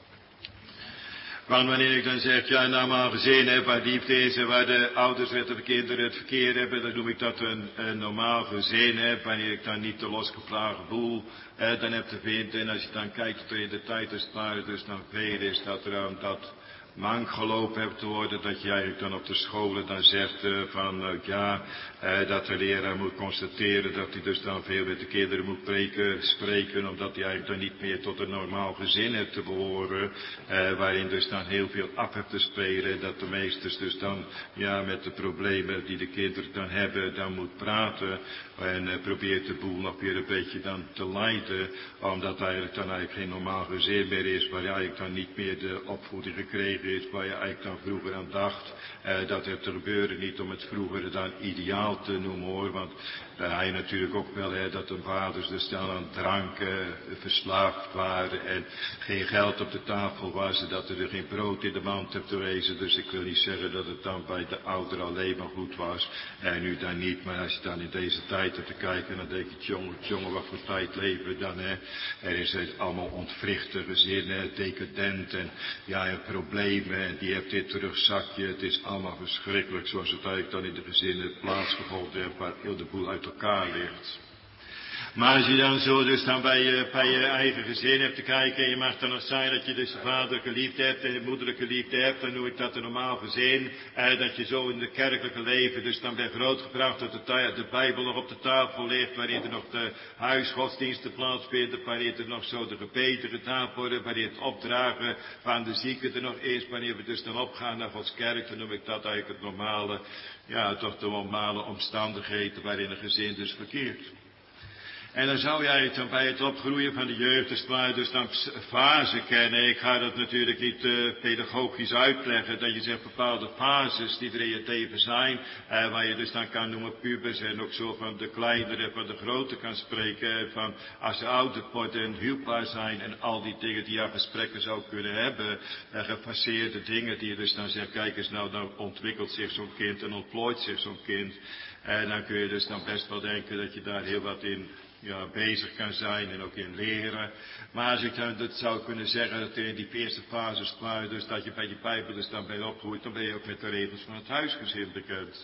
Want wanneer ik dan zeg, ja, nou maar gezin heb waar liefde is en waar de ouders en de kinderen het verkeerd hebben, dan noem ik dat een, een normaal gezin heb. Wanneer ik dan niet de losgeplagen boel eh, dan heb te vinden. En als je dan kijkt dat er in de tijd is waar dus dan veel is, dat er dan dat mank gelopen hebt te worden, dat je eigenlijk dan op de scholen dan zegt uh, van uh, ja, uh, dat de leraar moet constateren dat hij dus dan veel met de kinderen moet preken, spreken, omdat hij eigenlijk dan niet meer tot een normaal gezin heeft te behoren, uh, waarin dus dan heel veel af hebt te spelen, dat de meesters dus dan ja met de problemen die de kinderen dan hebben, dan moet praten en uh, probeert de boel nog weer een beetje dan te leiden, omdat eigenlijk dan eigenlijk geen normaal gezin meer is, waar je eigenlijk dan niet meer de opvoeding gekregen is, waar je eigenlijk dan vroeger aan dacht, eh, dat het te gebeuren, niet om het vroeger dan ideaal te noemen hoor, want uh, hij natuurlijk ook wel, hè, dat de vaders dus dan aan drank uh, verslaafd waren en geen geld op de tafel was, dat er geen brood in de mand heeft te wezen, dus ik wil niet zeggen dat het dan bij de ouderen alleen maar goed was, en nu dan niet, maar als je dan in deze tijd hebt te kijken, dan denk je, jongen, jongen, wat voor tijd leven we dan, hè, er is het allemaal ontwrichte gezinnen, decadent en ja, en problemen, en die hebt dit terugzakje, het is allemaal verschrikkelijk zoals het eigenlijk dan in de gezinnen plaatsgevonden heeft, waar heel de boel uit elkaar ligt. Maar als je dan zo dus dan bij je, bij je eigen gezin hebt te kijken en je mag dan nog zijn dat je dus de vader geliefd hebt en de moeder geliefd hebt, dan noem ik dat een normaal gezin. Eh, dat je zo in het kerkelijke leven dus dan bent grootgebracht dat de, de Bijbel nog op de tafel ligt, waarin er nog de huisgodsdiensten plaatsvinden, waarin er nog zo de gebeden gedaan worden, waarin het opdragen van de zieken er nog is, wanneer we dus dan opgaan naar Gods kerk, dan noem ik dat eigenlijk het normale, ja toch de normale omstandigheden waarin een gezin dus verkeert. En dan zou jij dan bij het opgroeien van de jeugd, dus maar dus dan fase kennen. Ik ga dat natuurlijk niet uh, pedagogisch uitleggen, dat je zegt bepaalde fases die er in je leven zijn, uh, waar je dus dan kan noemen pubers en ook zo van de kleinere en van de grote kan spreken, van als ze ouder worden en huwbaar zijn en al die dingen die je aan gesprekken zou kunnen hebben, uh, gefaseerde dingen die je dus dan zegt, kijk eens nou, nou ontwikkelt zich zo'n kind en ontplooit zich zo'n kind. En dan kun je dus dan best wel denken dat je daar heel wat in ja, bezig kan zijn en ook in leren. Maar als ik dan dat zou kunnen zeggen, dat in die eerste fases klaar, dus dat je bij je Bijbel dus dan bij opgroeit, dan ben je ook met de regels van het huisgezin bekend.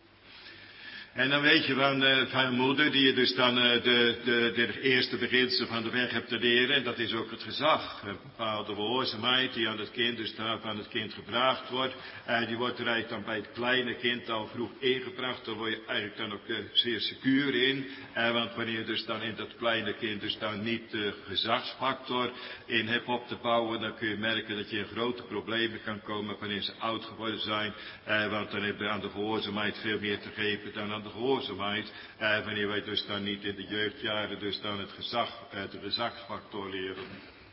En dan weet je van, uh, van een moeder die je dus dan uh, de, de, de eerste beginselen van de weg hebt te leren. En dat is ook het gezag. Een bepaalde gehoorzaamheid die aan het kind, dus daar van het kind gevraagd wordt. Uh, die wordt er eigenlijk dan bij het kleine kind al vroeg ingebracht. Daar word je eigenlijk dan ook uh, zeer secuur in. Uh, want wanneer je dus dan in dat kleine kind dus dan niet de gezagsfactor in hebt op te bouwen, dan kun je merken dat je in grote problemen kan komen wanneer ze oud geworden zijn. Uh, want dan heb je aan de gehoorzaamheid veel meer te geven dan aan de gehoorzaamheid, eh, wanneer wij dus dan niet in de jeugdjaren dus dan het gezag, eh, de gezagsfactor leren.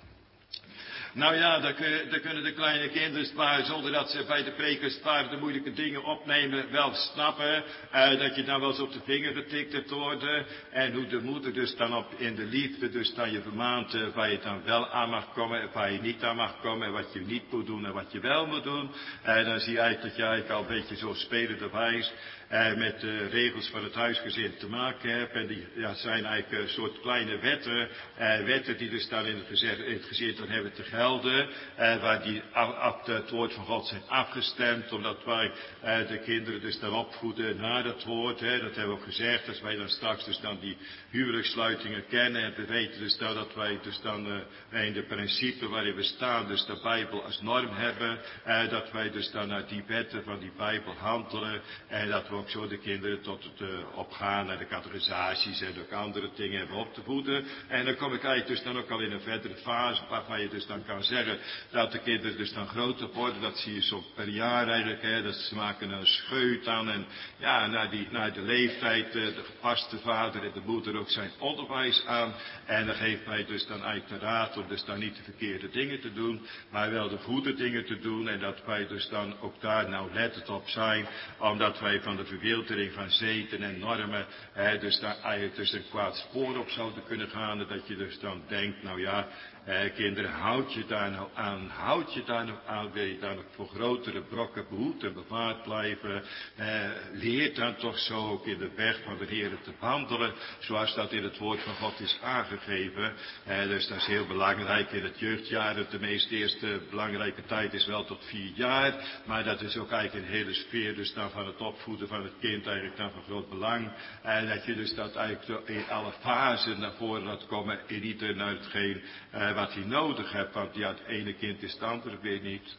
Nou ja, dan, kun, dan kunnen de kleine kinderen maar, zonder dat ze bij de prekers maar de moeilijke dingen opnemen, wel snappen, eh, dat je dan wel eens op de vinger getikt hebt worden. En hoe de moeder dus dan op in de liefde dus dan je vermaant uh, waar je dan wel aan mag komen en waar je niet aan mag komen en wat je niet moet doen en wat je wel moet doen. En dan zie je eigenlijk dat je eigenlijk al een beetje zo spelenderwijs Uh, met de regels van het huisgezin te maken hebt. En die ja, zijn eigenlijk een soort kleine wetten. Uh, wetten die dus dan in het, gezin, in het gezin dan hebben te gelden. Uh, waar die op het woord van God zijn afgestemd. Omdat wij uh, de kinderen dus dan opvoeden naar dat woord. Hè, dat hebben we ook gezegd. Als wij dan straks dus dan die huwelijkssluitingen kennen. En we weten dus dan dat wij dus dan uh, in de principe waarin we staan. Dus de Bijbel als norm hebben. Uh, dat wij dus dan naar die wetten van die Bijbel handelen. En dat we ook zo de kinderen tot het uh, opgaan naar de categorisaties en ook andere dingen hebben op te voeden. En dan kom ik eigenlijk dus dan ook al in een verdere fase waarvan je dus dan kan zeggen dat de kinderen dus dan groter worden. Dat zie je zo per jaar eigenlijk, hè, dat ze maken een scheut aan en ja, naar, die, naar de leeftijd, uh, de gepaste vader en de moeder ook zijn onderwijs aan. En dan geeft mij dus dan eigenlijk de raad om dus dan niet de verkeerde dingen te doen, maar wel de goede dingen te doen. En dat wij dus dan ook daar nou lettend op zijn, omdat wij van de verwildering van zeden en normen, hè, dus daar eigenlijk dus een kwaad spoor op zouden kunnen gaan. En dat je dus dan denkt, nou ja, eh, kinderen, houd je daar nou aan, houd je daar nou aan, wil je daar nog voor grotere brokken behoed en bewaard blijven. Eh, leer dan toch zo ook in de weg van de Heer te wandelen, zoals dat in het woord van God is aangegeven. Eh, dus dat is heel belangrijk in het jeugdjaar. De meest eerste belangrijke tijd is wel tot vier jaar, maar dat is ook eigenlijk een hele sfeer dus dan van het opvoeden van het kind eigenlijk dan van groot belang. En dat je dus dat eigenlijk in alle fasen naar voren laat komen, in ieder naar hetgeen eh, wat hij nodig hebt, want ja, het ene kind is het andere weer niet.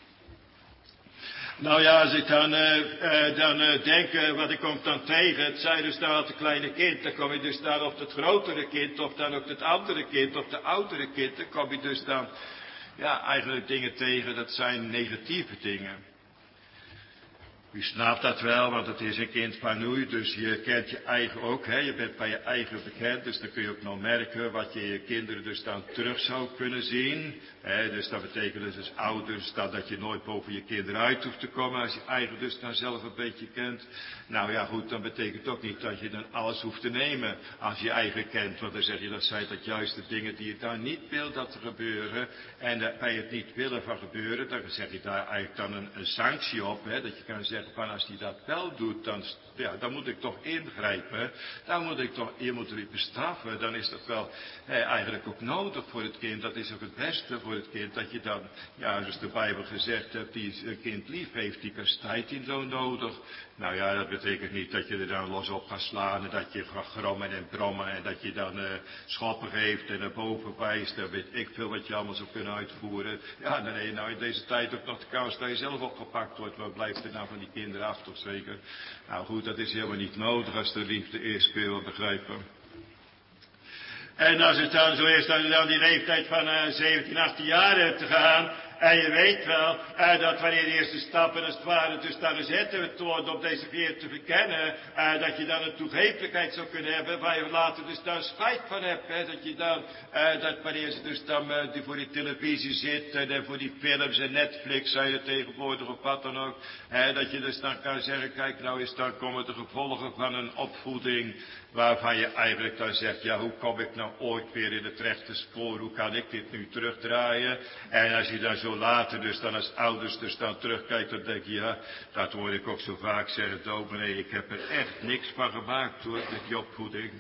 Nou ja, als ik dan, uh, uh, dan uh, denk, uh, wat ik kom dan tegen, het zij dus dan het kleine kind, dan kom je dus dan op het grotere kind, of dan ook het andere kind, of de oudere kind, dan kom je dus dan, ja, eigenlijk dingen tegen, dat zijn negatieve dingen. U snapt dat wel, want het is een kind van u, dus je kent je eigen ook, hè? Je bent bij je eigen bekend, dus dan kun je ook nog merken wat je je kinderen dus dan terug zou kunnen zien. Hè? Dus dat betekent dus als ouders dat, dat je nooit boven je kinderen uit hoeft te komen, als je eigen dus dan zelf een beetje kent. Nou ja goed, dan betekent ook niet dat je dan alles hoeft te nemen als je eigen kent, want dan zeg je dat zijn dat juist de dingen die je daar niet wil dat er gebeuren. En uh, bij het niet willen van gebeuren, dan zeg je daar eigenlijk dan een, een sanctie op, hè? Dat je kan zeggen van als hij dat wel doet, dan, ja, dan moet ik toch ingrijpen. Dan moet ik toch, je moet er bestraffen. Dan is dat wel eh, eigenlijk ook nodig voor het kind. Dat is ook het beste voor het kind. Dat je dan, ja, zoals de Bijbel gezegd hebt, die een kind lief heeft, die kastijdt hij zo nodig. Nou ja, dat betekent niet dat je er dan los op gaat slaan en dat je gaat grommen en brommen en dat je dan uh, schoppen geeft en naar boven wijst. Dan weet ik veel wat je allemaal zou kunnen uitvoeren. Ja, dan heb je nou in deze tijd ook nog de kans dat je zelf opgepakt wordt. Wat blijft er nou van die kinderen af, toch zeker? Nou goed, dat is helemaal niet nodig als de liefde is, kun je wel begrijpen. En als het dan zo is dat je dan die leeftijd van uh, zeventien, achttien jaar hebt te gaan. En je weet wel uh, dat wanneer de eerste stappen als het ware dus dan gezet worden om deze weer te verkennen, uh, dat je dan een toegeeflijkheid zou kunnen hebben waar je later dus dan spijt van hebt. Hè, dat je dan, uh, dat wanneer ze dus dan uh, die voor die televisie zit en uh, voor die films en Netflix zijn er tegenwoordig of wat dan ook. Uh, dat je dus dan kan zeggen, kijk nou eens dan komen de gevolgen van een opvoeding waarvan je eigenlijk dan zegt, ja hoe kom ik nou ooit weer in het rechte spoor, hoe kan ik dit nu terugdraaien? En als je dan zo later dus dan als ouders dus dan terugkijkt, dan denk je, ja, dat hoor ik ook zo vaak zeggen, dominee, ik heb er echt niks van gemaakt hoor, met die opvoeding.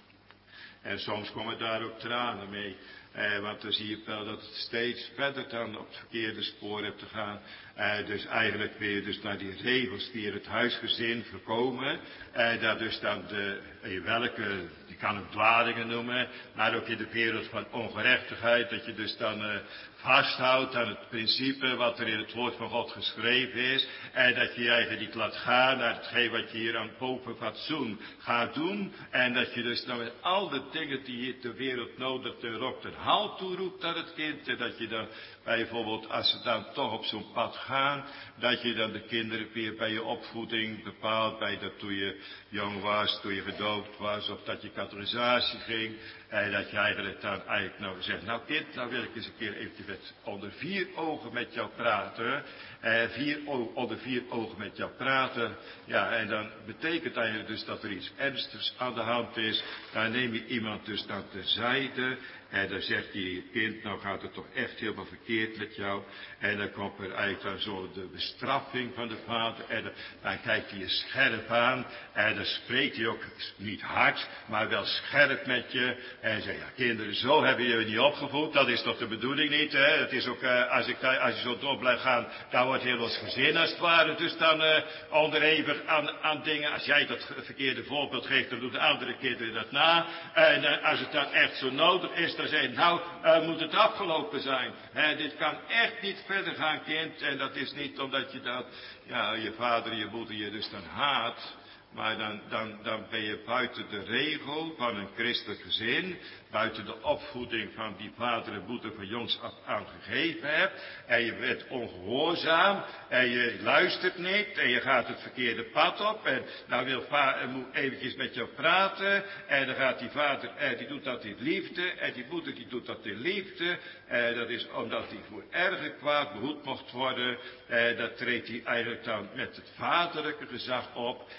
En soms komen daar ook tranen mee. Eh, want dan zie je wel dat het steeds verder dan op het verkeerde spoor hebt te gaan. Eh, dus eigenlijk weer dus naar die regels die in het huisgezin voorkomen. Eh, dat dus dan de, in welke, die kan ook dwalingen noemen, maar ook in de wereld van ongerechtigheid, dat je dus dan uh, vasthoudt aan het principe wat er in het woord van God geschreven is. En dat je je eigen niet laat gaan naar hetgeen wat je hier aan boven fatsoen gaat doen. En dat je dus dan met al de dingen die je de wereld nodigt er ook ten halt toe roept aan het kind. En dat je dan bijvoorbeeld, als ze dan toch op zo'n pad gaan, dat je dan de kinderen weer bij je opvoeding bepaalt, bij dat toen je jong was, toen je gedoopt was, of dat je katechisatie ging, en dat je eigenlijk dan eigenlijk nou zegt, nou kind, nou wil ik eens een keer even met, onder vier ogen met jou praten, eh, vier o- onder vier ogen met jou praten, ja, en dan betekent eigenlijk dus dat er iets ernstigs aan de hand is, dan neem je iemand dus dan terzijde, en dan zegt die kind, nou gaat het toch echt helemaal verkeerd met jou. En dan komt er eigenlijk dan zo de bestraffing van de vader. En dan, dan kijkt hij je scherp aan. En dan spreekt hij ook niet hard, maar wel scherp met je. En zegt, ja kinderen, zo hebben jullie niet opgevoed. Dat is toch de bedoeling niet, hè. Het is ook, uh, als, ik, als je zo door blijft gaan, dan wordt heel ons gezin als het ware. Dus dan uh, onderhevig aan, aan dingen. Als jij dat verkeerde voorbeeld geeft, dan doen de andere kinderen dat na. En uh, als het dan echt zo nodig is, dan zeg je, nou uh, moet het afgelopen zijn. He, dit kan echt niet verder gaan, kind. En dat is niet omdat je dat, ja, je vader, je moeder je dus dan haat. Maar dan, dan, dan ben je buiten de regel van een christelijk gezin, buiten de opvoeding van die vader en moeder van jongs af aan gegeven hebt, en je bent ongehoorzaam, en je luistert niet, en je gaat het verkeerde pad op, en nou wil vader moet eventjes met jou praten, en dan gaat die vader, en die doet dat in liefde, en die moeder die doet dat in liefde, en dat is omdat hij voor erger kwaad behoed mocht worden, en dat treedt hij eigenlijk dan met het vaderlijke gezag op, en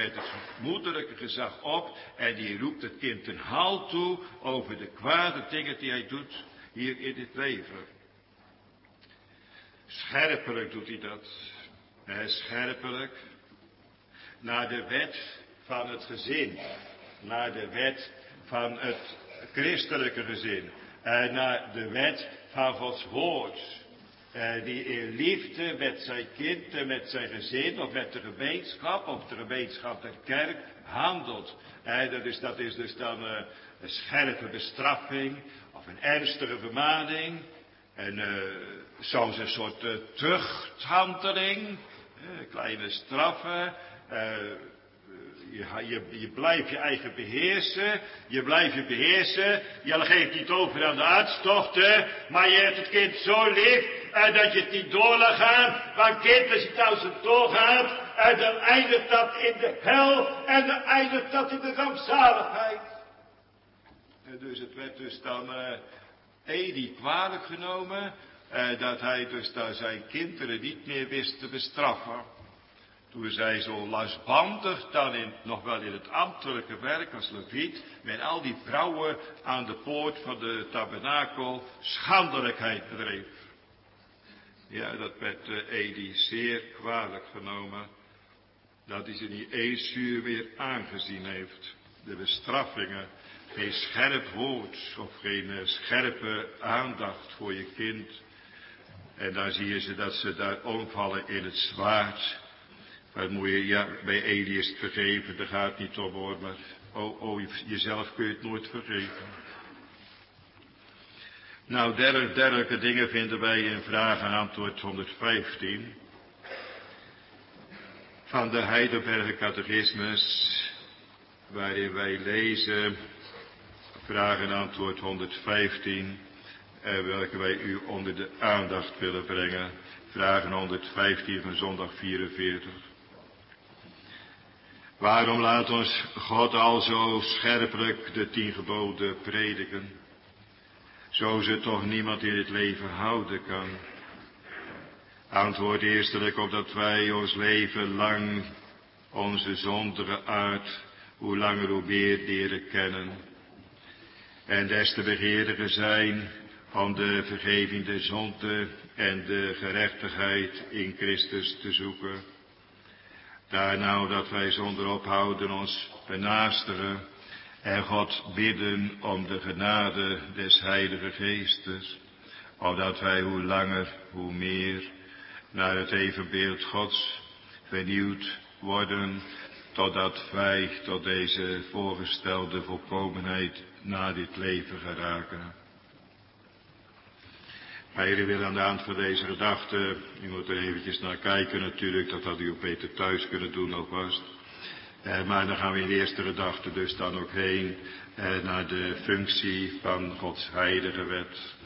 met het moederlijke gezag op en die roept het kind een halt toe over de kwade dingen die hij doet hier in dit leven. Scherpelijk doet hij dat. He, scherpelijk. Naar de wet van het gezin. Naar de wet van het christelijke gezin. En naar de wet van Gods woord. Uh, die in liefde met zijn kind en met zijn gezin of met de gemeenschap of de gemeenschap der kerk handelt. Uh, dat, is, dat is dus dan uh, een scherpe bestraffing of een ernstige vermaning. En uh, soms een soort uh, tuchthandeling, uh, kleine straffen. Uh, Je, je, je blijft je eigen beheersen, je blijft je beheersen, je geeft niet over aan de hartstochten, maar je hebt het kind zo lief, eh, dat je het niet door laat gaan. Want kind, als je het nou zo doorgaat, eh, dan eindigt dat in de hel en dan eindigt dat in de rampzaligheid. En dus het werd dus dan uh, Eli kwalijk genomen, uh, dat hij dus daar zijn kinderen niet meer wist te bestraffen. Toen zij zo lastbandig dan in, nog wel in het ambtelijke werk als leviet, met al die vrouwen aan de poort van de tabernakel schandelijkheid bedreef. Ja, dat werd uh, Eli zeer kwalijk genomen, dat hij ze niet eens uur weer aangezien heeft. De bestraffingen, geen scherp woord of geen uh, scherpe aandacht voor je kind. En dan zie je ze dat ze daar omvallen in het zwaard. Maar moet je, ja, bij Eli is het vergeven, daar gaat het niet om hoor, maar oh, oh, jezelf kun je het nooit vergeven. Nou, dergelijke, dergelijke dingen vinden wij in vraag en antwoord honderdvijftien. Van de Heidelberger Catechismus, waarin wij lezen, vraag en antwoord honderdvijftien, eh, welke wij u onder de aandacht willen brengen. Vragen honderdvijftien van zondag vierenveertig. Waarom laat ons God al zo scherpelijk de tien geboden prediken? Zo ze toch niemand in het leven houden kan. Antwoord eerstelijk op dat wij ons leven lang onze zondige aard, hoe langer hoe meer leren kennen. En des te begeeriger zijn om de vergeving der zonde en de gerechtigheid in Christus te zoeken. Daar nou dat wij zonder ophouden ons benaastigen en God bidden om de genade des Heilige Geestes, opdat wij hoe langer hoe meer naar het evenbeeld Gods vernieuwd worden, totdat wij tot deze voorgestelde volkomenheid na dit leven geraken. Maar jullie willen aan de hand van deze gedachte, u moet er eventjes naar kijken natuurlijk, dat had u ook beter thuis kunnen doen alvast. Eh, maar dan gaan we in de eerste gedachte dus dan ook heen eh, naar de functie van Gods heilige wet.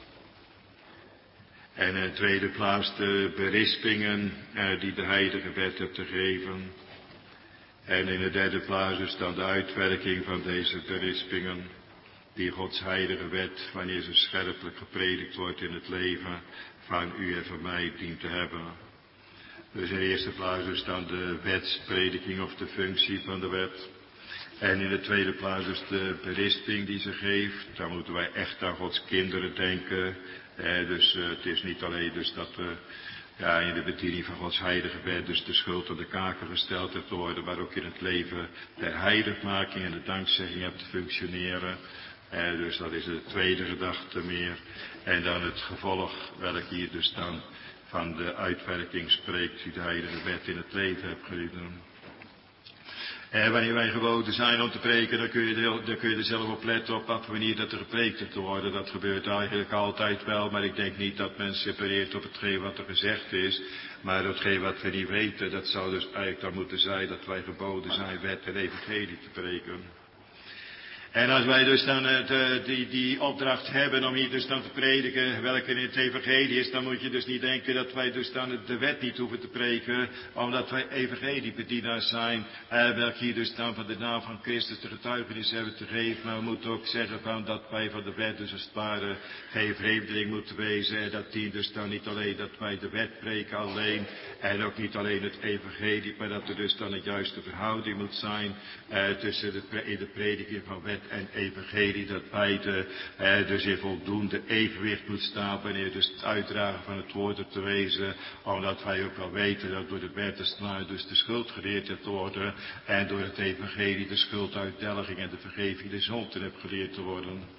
En in de tweede plaats de berispingen eh, die de heilige wet hebt te geven. En in de derde plaats dus dan de uitwerking van deze berispingen, die Gods heilige wet, wanneer ze scherpelijk gepredikt wordt in het leven, van u en van mij dient te hebben. Dus in de eerste plaats dus dan de wetsprediking of de functie van de wet. En in de tweede plaats dus de berisping die ze geeft. Dan moeten wij echt aan Gods kinderen denken. Eh, dus uh, het is niet alleen dus dat uh, ja, in de bediening van Gods heilige wet dus de schuld aan de kaken gesteld hebt te worden, maar ook in het leven der heiligmaking en de dankzegging hebt te functioneren. Eh, dus dat is de tweede gedachte meer. En dan het gevolg welk hier dus dan van de uitwerking spreekt die de heilige wet in het leven hebt gedaan. En wanneer wij geboden zijn om te preken, dan kun je, de, dan kun je er zelf op letten op wat manier dat er gepreekt hebt te worden. Dat gebeurt eigenlijk altijd wel, maar ik denk niet dat men separeert op hetgeen wat er gezegd is. Maar datgene wat we niet weten, dat zou dus eigenlijk dan moeten zijn dat wij geboden zijn wet en evangelie te preken. En als wij dus dan uh, de, die, die opdracht hebben om hier dus dan te prediken, welke in het evangelie is, dan moet je dus niet denken dat wij dus dan de wet niet hoeven te preken, omdat wij evangeliebedienaars zijn, uh, welke hier dus dan van de naam van Christus de getuigenis hebben te geven. Maar we moeten ook zeggen van dat wij van de wet dus als het ware geen vreemdeling moeten wezen. En dat dient dus dan niet alleen dat wij de wet preken alleen, en ook niet alleen het evangelie, maar dat er dus dan een juiste verhouding moet zijn uh, tussen de, in de prediking van wet en evangelie, dat beide eh, dus in voldoende evenwicht moet staan wanneer dus het uitdragen van het woord er te wezen, omdat wij ook wel weten dat door de wet dus de schuld geleerd hebt te worden en door het evangelie de schulduitdelging en de vergeving de zonden hebt geleerd te worden.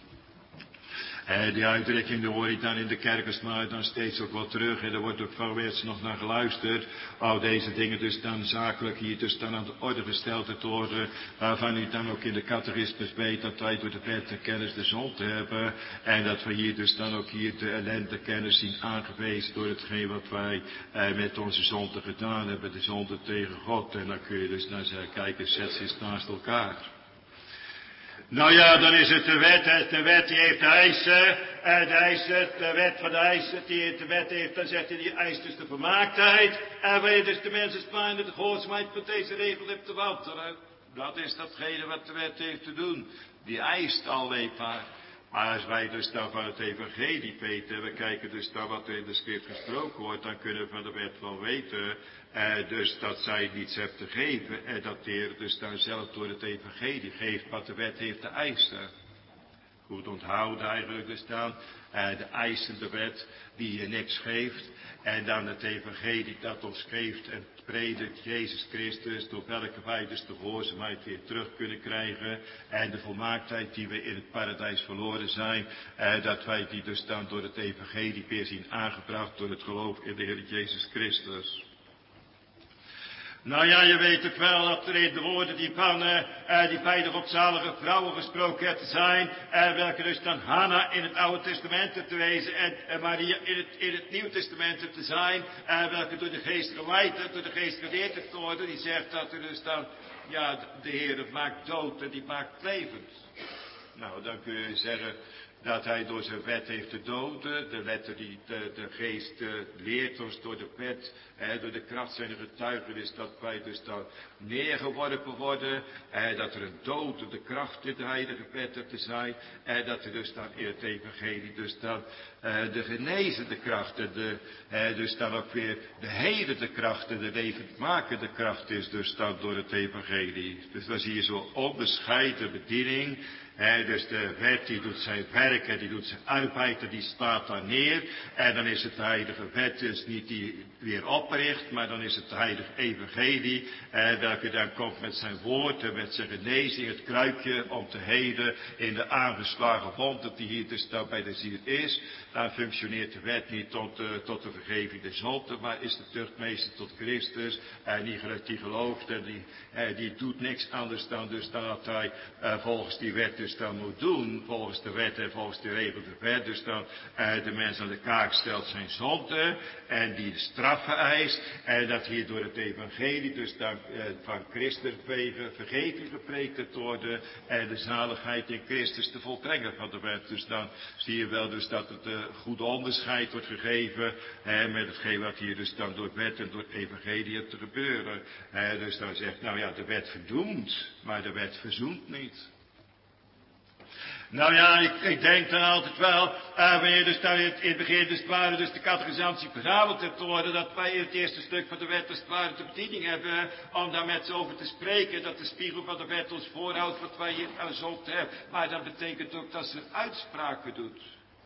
Eh, die uitdrukking hoor je dan in de kerkers maar dan steeds ook wel terug. En er wordt ook van mensen nog naar geluisterd. Al deze dingen dus dan zakelijk hier dus dan aan de orde gesteld te worden. Waarvan u dan ook in de catechismus weet dat wij door de wet de kennis de zonde hebben. En dat we hier dus dan ook hier de ellende kennis zien aangewezen door hetgeen wat wij eh, met onze zonde gedaan hebben. De zonde tegen God. En dan kun je dus naar zeggen, kijk eens, zet ze eens naast elkaar. Nou ja, dan is het de wet. De wet die heeft de eisen. En de eisen, de wet van de eisen, die de wet heeft, dan zegt hij, die eist dus de vermaaktheid. En wanneer dus de mensen sparen de gehoorzaamheid van deze regel hebt te wandelen. Dat is datgene wat de wet heeft te doen. Die eist alleen maar. Maar als wij dus dan van het evangelie weten, we kijken dus dan wat er in de schrift gesproken wordt, dan kunnen we van de wet wel weten, eh, dus dat zij niets hebt te geven, en dat de Heer dus dan zelf door het evangelie geeft wat de wet heeft te eisen. Goed onthouden eigenlijk dus dan, eh, de eisende wet die je niks geeft, en dan het evangelie dat ons geeft en predikt Jezus Christus, door welke wij dus de gehoorzaamheid weer terug kunnen krijgen, en de volmaaktheid die we in het paradijs verloren zijn, eh, dat wij die dus dan door het evangelie weer zien aangebracht door het geloof in de Heer Jezus Christus. Nou ja, je weet ook wel dat er in de woorden die van uh, die beide godzalige vrouwen gesproken zijn, uh, welke dus dan Hanna in het Oude Testament te wezen en uh, Maria in het, in het Nieuwe Testament te zijn, uh, welke door de geest geleid, door de geest geleerd te worden, die zegt dat er dus dan, ja, de Heer het maakt dood en die maakt levend. Nou, dan kun je zeggen dat hij door zijn wet heeft te doden, de letter die de, de geest uh, leert ons door de wet, eh, door de kracht zijn getuigenis, dat wij dus dan neergeworpen worden, eh, dat er een dodende kracht in de heilige wet te zijn, en dat er dus dan in het evangelie dus dan uh, de genezende kracht, en de, eh, dus dan ook weer de helende kracht en de levendmakende kracht is dus dan door het evangelie. Dus dan zie je zo'n onbescheiden bediening. He, dus de wet die doet zijn werk en die doet zijn arbeid en die staat daar neer. En dan is het de heilige wet dus niet die weer opricht, maar dan is het de heilige evangelie. Eh, welke dan komt met zijn woord en met zijn genezing, het kruikje om te heden in de aangeslagen wond die hier dus dan bij de ziel is. Dan functioneert de wet niet tot, uh, tot de vergeving der zonden, maar is de tuchtmeester tot Christus. En die, die gelooft en die, uh, die doet niks anders dan, dus dan dat hij uh, volgens die wet dus dan moet doen, volgens de wet en volgens de regel de wet, dus dan uh, de mens aan de kaak stelt zijn zonde en die de straffen eist en dat hier door het evangelie dus dan uh, van Christus wegen vergeving gepreekt worden en de zaligheid in Christus te volbrengen van de wet. Dus dan zie je wel dus dat het uh, goede onderscheid wordt gegeven uh, met hetgeen wat hier dus dan door wet en door het evangelie hebt te gebeuren. Uh, dus dan zegt, nou ja, de wet verdoemt, maar de wet verzoent niet. Nou ja, ik, ik denk dan altijd wel, uh, wanneer je dus daar in het, in het begin dus het ware dus de catechisatie verzameld hebt te worden, dat wij in het eerste stuk van de wet dus het ware de bediening hebben om daar met z'n over te spreken, dat de spiegel van de wet ons voorhoudt wat wij hier aan zonde hebben. Maar dat betekent ook dat ze uitspraken doet.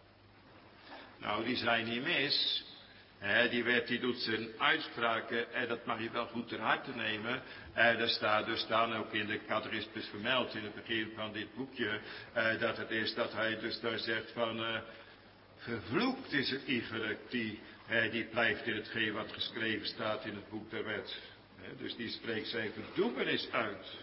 Nou, die zijn niet mis. He, die wet die doet zijn uitspraken en dat mag je wel goed ter harte nemen. En dat staat dus dan ook in de catechismus vermeld in het begin van dit boekje. Eh, dat het is dat hij dus daar zegt van uh, vervloekt is het iegelijk die, eh, die blijft in hetgeen wat geschreven staat in het boek der wet. Eh, dus die spreekt zijn verdoemenis uit.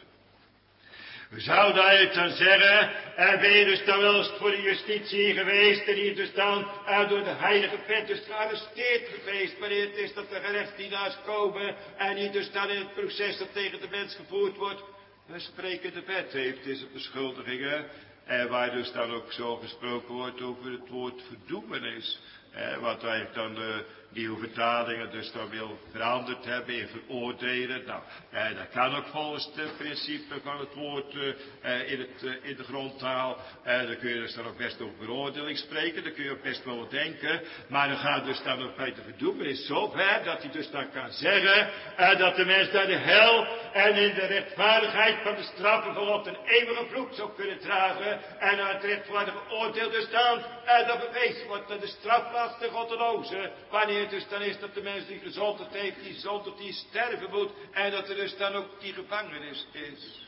We zouden eigenlijk dan zeggen, uh, ben je dus dan wel eens voor de justitie geweest en hier dus dan uh, door de heilige wet dus gearresteerd geweest, wanneer het is dat de gerechtsdienaars komen en hier dus dan in het proces dat tegen de mens gevoerd wordt, een sprekende wet heeft, is het beschuldigingen. En waar dus dan ook zo gesproken wordt over het woord verdoemenis. Eh, wat eigenlijk dan de nieuwe vertalingen dus dan wil veranderd hebben in veroordelen. Nou, eh, dat kan ook volgens het principe van het woord eh, in, het, eh, in de grondtaal. Eh, dan kun je dus dan ook best over veroordeling spreken. Dan kun je ook best wel wat denken. Maar dan gaat dus dan ook bij de verdoemenis zo ver dat hij dus dan kan zeggen eh, dat de mens naar de hel en in de rechtvaardigheid van de straffen van God een eeuwige vloek zou kunnen dragen. En naar het rechtvaardige oordeel dus dan eh, dat bewezen wordt dat de strafplaats de goddeloze. Wanneer het dus dan is dat de mens die gezondheid heeft, die zonder die sterven moet. En dat er dus dan ook die gevangenis is.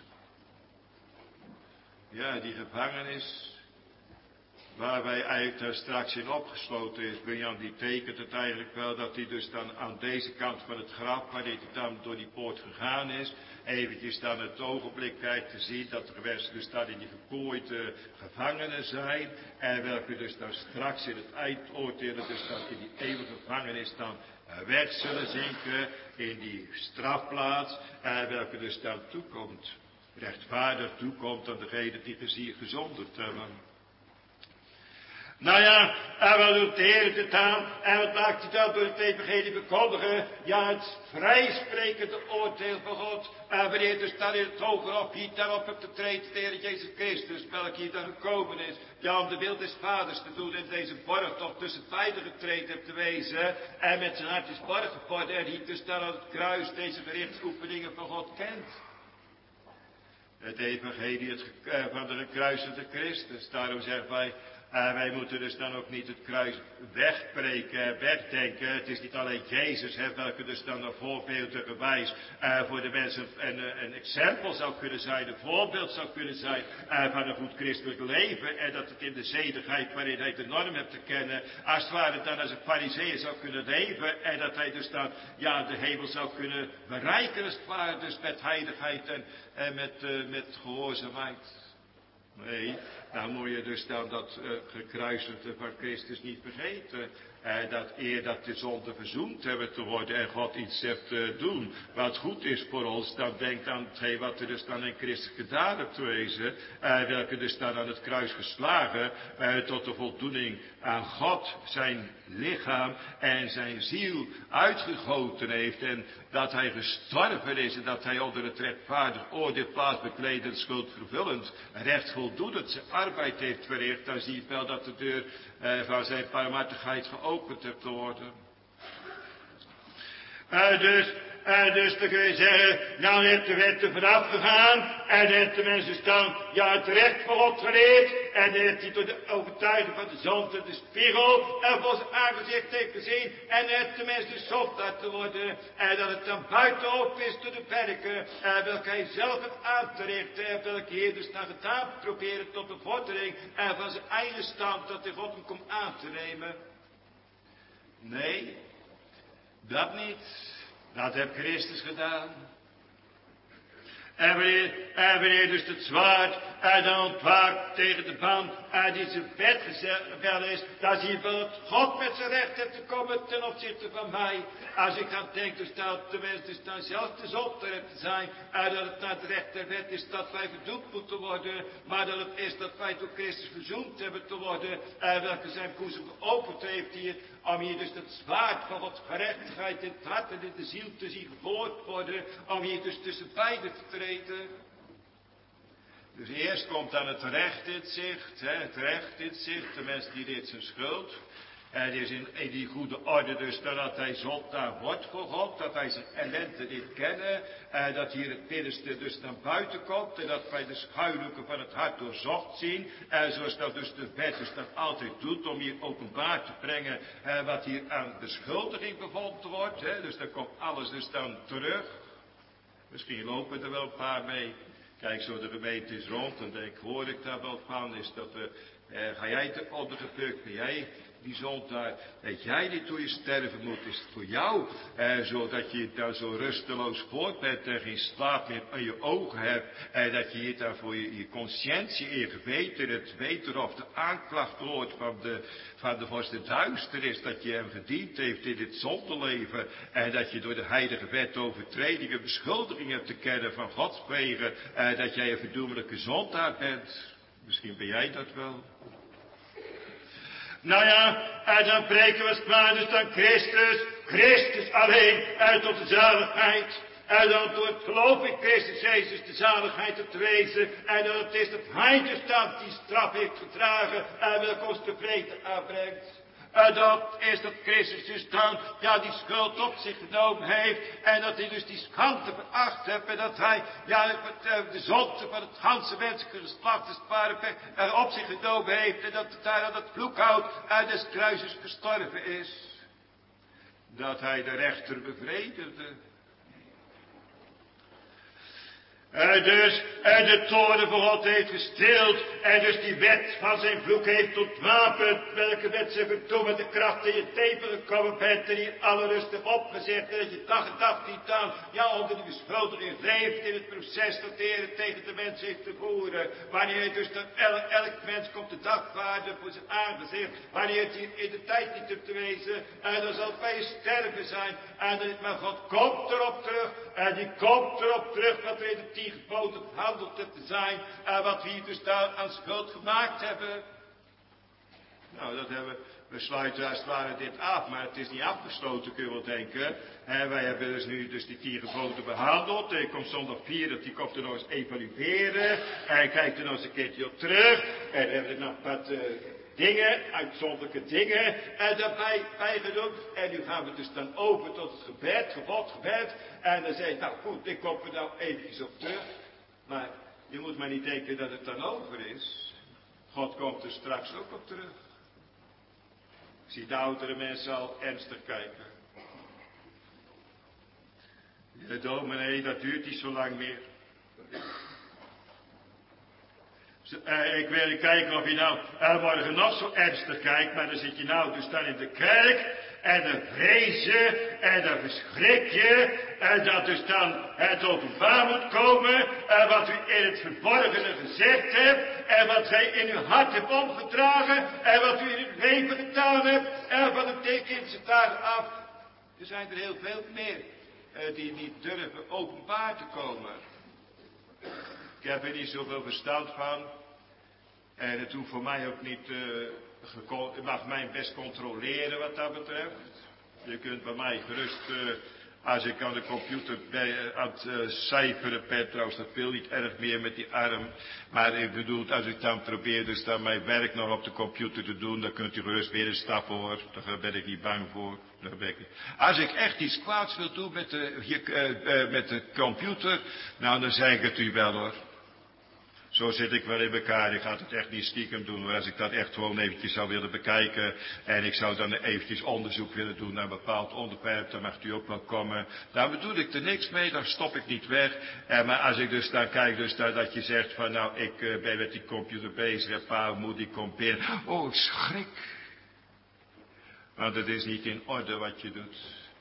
Ja, die gevangenis. Waar wij eigenlijk daar straks in opgesloten is. Benjan die tekent het eigenlijk wel dat hij dus dan aan deze kant van het graf, waar hij dan door die poort gegaan is, eventjes dan het ogenblik krijgt te zien dat de mensen dus dan in die verkooide gevangenen zijn. En welke dus dan straks in het eindoordeel dus dan in die eeuwige gevangenis dan weg zullen zinken in die strafplaats. En welke dus dan toekomt, rechtvaardig toekomt aan degene die gezien gezonderd hebben. Nou ja, en wat doet de Heer het aan? En wat maakt hij dan door het evangelie verkondigen? Ja, het vrijsprekende oordeel van God. En wanneer dus dan in het hoger op hier dan op te treden, de Heer Jezus Christus, welke hier dan gekomen is, ja, om de wil des Vaders te doen en deze borgtocht tussen beide getreden hebt te wezen. En met zijn hart is borg geworden en hier dus dan aan het kruis deze gerichtsoefeningen van God kent. Het evangelie het, uh, van de gekruisigde Christus. Daarom zeggen wij, uh, wij moeten dus dan ook niet het kruis wegpreken, wegdenken. Het is niet alleen Jezus, hè, welke dus dan een voorbeeld en bewijs uh, voor de mensen een, een, een exempel zou kunnen zijn, een voorbeeld zou kunnen zijn uh, van een goed christelijk leven. En dat het in de zedigheid waarin hij de norm hebt te kennen, als het ware dan als een farizeeër zou kunnen leven. En dat hij dus dan, ja, de hemel zou kunnen bereiken, als het ware, dus met heiligheid en, en met, uh, met gehoorzaamheid. Nee, nou moet je dus dan dat uh, gekruisigde van Christus niet vergeten. Uh, dat eer dat de zonde verzoend hebben te worden en God iets hebt te uh, doen wat goed is voor ons, dan denkt aan hetgeen wat er dus dan in Christus gedaan hebt te wezen, uh, welke dus dan aan het kruis geslagen, uh, tot de voldoening aan God, zijn lichaam en zijn ziel uitgegoten heeft en dat hij gestorven is en dat hij onder het rechtvaardig oordeel plaats bekledend, schuldvervullend, rechtvoldoendend zijn arbeid heeft verricht, dan zie je wel dat de deur uh, van zijn barmhartigheid geopend hebt te worden. Uh, dus, uh, dus dan kun je zeggen, nou heeft de wet er vanaf gegaan en heeft de mens dus dan, ja, het recht van God geleerd en heeft hij door de overtuiging van de zonde de spiegel en voor zijn aangezicht heeft gezien en heeft de mens dus zondaar te worden en dat het dan buitenop is door de werken en welke hij zelf heeft aan te richten en welke hij dus naar gedaan proberen tot bevordering en van zijn eigen stand dat hij God hem komt aan te nemen. Nee, dat niet. Dat heeft Christus gedaan. En wanneer, en wanneer dus het zwaard en dan ontwaakt tegen de band en die zijn bed gezet is, dan zie je wel dat God met zijn recht heeft te komen ten opzichte van mij. Als ik aan denk dus dat de mens dus dan zelf de zonde heeft te zijn en dat het naar het recht der wet is dat wij verdoemd moeten worden, maar dat het is dat wij door Christus verzoend hebben te worden en welke zijn boezem geopend heeft hier, om hier dus het zwaard van Gods gerechtigheid in het hart en in de ziel te zien gevoerd worden, om hier dus tussen beiden te treden. Dus eerst komt dan het recht in het zicht, hè, het recht in het zicht, de mens die leert zijn schuld. En die is in, in die goede orde dus dat hij zondaar wordt voor God, dat hij zijn ellende niet kennen, en dat hier het binnenste dus naar buiten komt, en dat wij de schuilhoeken van het hart doorzocht zien, en zoals dat dus de wet dus dat altijd doet, om hier openbaar te brengen eh, wat hier aan beschuldiging bevonden wordt, hè, dus dan komt alles dus dan terug. Misschien lopen er wel een paar mee. Kijk zo de gemeente is rond en denk, hoor ik daar wel van, is dat de Eh, ga jij te ondergeplukt, ben jij die zondaar? Weet jij niet hoe je sterven moet? Is het voor jou? Eh, zodat je daar zo rusteloos voort bent en geen slaap meer aan je ogen hebt. En dat je hier daar voor je, je conscientie in je geweten het weten of de aanklacht hoort van de, van de vorst duisternis. Dat je hem gediend heeft in dit zondeleven. En dat je door de heilige wet overtredingen, beschuldigingen te kennen van Gods wegen. En dat jij een verdoemelijke zondaar bent. Misschien ben jij dat wel. Nou ja, en dan preken we Christus dan Christus, Christus alleen uit tot de zaligheid. En dan door het geloof in Christus Jezus de zaligheid te wezen. En dat het is dat hij dus dan die straf heeft gedragen en welke ons tevreden aanbrengt. En dat is dat Christus dus dan, ja, die schuld op zich genomen heeft. En dat hij dus die schande veracht heeft. En dat hij, ja, de zonde van het ganse menselijke geslacht, als het ware, er op zich genomen heeft. En dat het daar aan het vloekhout en des kruises gestorven is. Dat hij de rechter bevredigde. En dus, en de toorn van God heeft gestild, en dus die wet van zijn vloek heeft ontwapend, welke wet ze verdoen met de kracht in je tepel gekomen bent, en hier alle rustig opgezet, en dat je dag en dag niet aan, ja, onder die beschuldiging leeft in het proces dat de Heer tegen de mens heeft te voeren, wanneer hij dus dan elk, elk mens komt te dagvaarden voor zijn aangezicht, wanneer het hier in de tijd niet hebt te wezen, en dan zal het bij je sterven zijn, en dan, maar God komt erop terug, en die komt erop terug, wat er in de tien geboden handelt te zijn, en wat we hier dus daar aan schuld gemaakt hebben. Nou, dat hebben we sluiten als het ware dit af, maar het is niet afgesloten, kun je wel denken. En wij hebben dus nu dus die tien geboden behandeld. En komt zondag vier, dat die komt er nog eens evalueren. En kijkt er nog eens een keertje op terug. En we hebben er nog wat uh, dingen, uitzonderlijke dingen, en daarbij bijgenoemd. En nu gaan we dus dan over tot het gebed, gebod, gebed. En dan zeg je, nou goed, ik kom er nou eventjes op terug. Maar je moet maar niet denken dat het dan over is. God komt er straks ook op terug. Ik zie de oudere mensen al ernstig kijken. De dominee, dat duurt niet zo lang meer. Uh, ik wil kijken of je nou uh, morgen nog zo ernstig kijkt, maar dan zit je nou dus dan in de kerk, en dan vrees je, en dan verschrik je, en dat dus dan het openbaar moet komen, en wat u in het verborgene gezegd hebt, en wat gij in uw hart hebt omgedragen, en wat u in het leven gedaan hebt, en van het tekense dagen af. Er zijn er heel veel meer uh, die niet durven openbaar te komen. Ik heb er niet zoveel verstand van. En het hoeft voor mij ook niet, uh, het mag mij best controleren wat dat betreft. Je kunt bij mij gerust, uh, als ik aan de computer bij, uh, aan het uh, cijferen ben, trouwens dat wil niet erg meer met die arm. Maar ik bedoel, als ik dan probeer dus dan mijn werk nog op de computer te doen, dan kunt u gerust weer een stap hoor. Daar ben ik niet bang voor. Daar ben ik niet. Als ik echt iets kwaads wil doen met de, hier, uh, uh, met de computer, nou dan zeg ik het u wel hoor. Zo zit ik wel in elkaar. Ik ga het echt niet stiekem doen. Maar als ik dat echt gewoon eventjes zou willen bekijken. En ik zou dan eventjes onderzoek willen doen naar een bepaald onderwerp. Dan mag u ook wel komen. Dan bedoel ik er niks mee. Dan stop ik niet weg. En maar als ik dus dan kijk dus daar, dat je zegt van nou ik uh, ben met die computer bezig. En pa moet die komt binnen. Oh ik schrik. Want het is niet in orde wat je doet.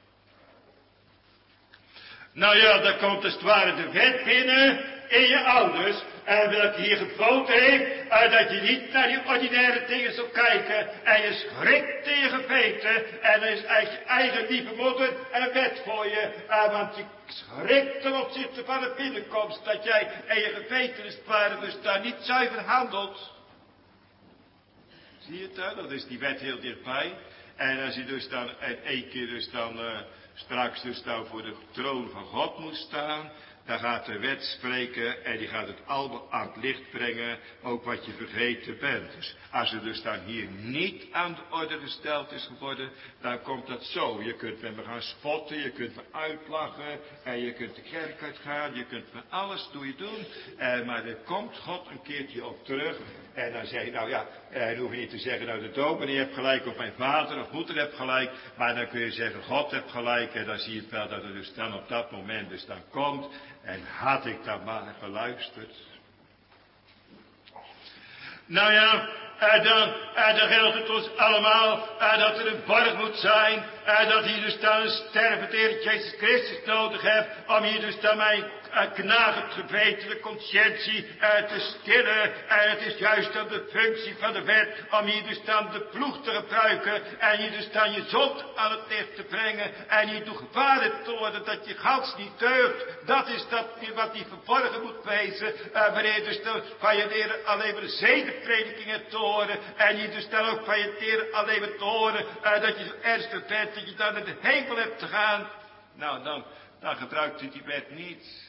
Nou ja, dan komt als het ware de wet binnen in je ouders. En welke hier geboden heeft, uh, dat je niet naar die ordinaire dingen zou kijken. En je schrikt in je geweten. En dan is eigenlijk je eigen lieve moeder een wet voor je. Uh, want je schrikt ten opzichte van de binnenkomst. Dat jij in je geweten is het ware dus daar niet zuiver handelt. Zie je het daar? Dat is die wet heel dichtbij. En als je dus dan in één keer dus dan uh, straks dus dan voor de troon van God moet staan. Dan gaat de wet spreken en die gaat het allemaal aan het licht brengen, ook wat je vergeten bent. Dus als het dus dan hier niet aan de orde gesteld is geworden, dan komt dat zo. Je kunt met me gaan spotten, je kunt me uitlachen en je kunt de kerk uitgaan, je kunt van alles doe je doen. Eh, maar er komt God een keertje op terug en dan zeg je, nou ja, eh, dan hoef je niet te zeggen, nou de dominee heeft gelijk of mijn vader of moeder heeft gelijk, maar dan kun je zeggen, God heeft gelijk en dan zie je wel dat het dus dan op dat moment dus dan komt. En had ik dan maar geluisterd. Nou ja, En dan, en dan geldt het ons allemaal en dat er een borg moet zijn. En dat hier dus dan een stervend Heer Jezus Christus nodig hebt. Om hier dus dan mijn uh, knagend geweten, de conscientie uh, te stillen. En het is juist dan de functie van de wet. Om hier dus dan de ploeg te gebruiken. En hier dus dan je zond aan het licht te brengen. En hier toe gevaarlijk te worden dat je gans niet deugt. Dat is dat wat die verborgen moet wezen. Uh, wanneer dus dan van je leren alleen maar zedenpredikingen te horen. En je dus dan ook van je leren alleen maar te horen. Uh, dat je zo ernstig bent. Dat je dan naar de hemel hebt te gaan. Nou, dan, dan gebruikt u die wet niet.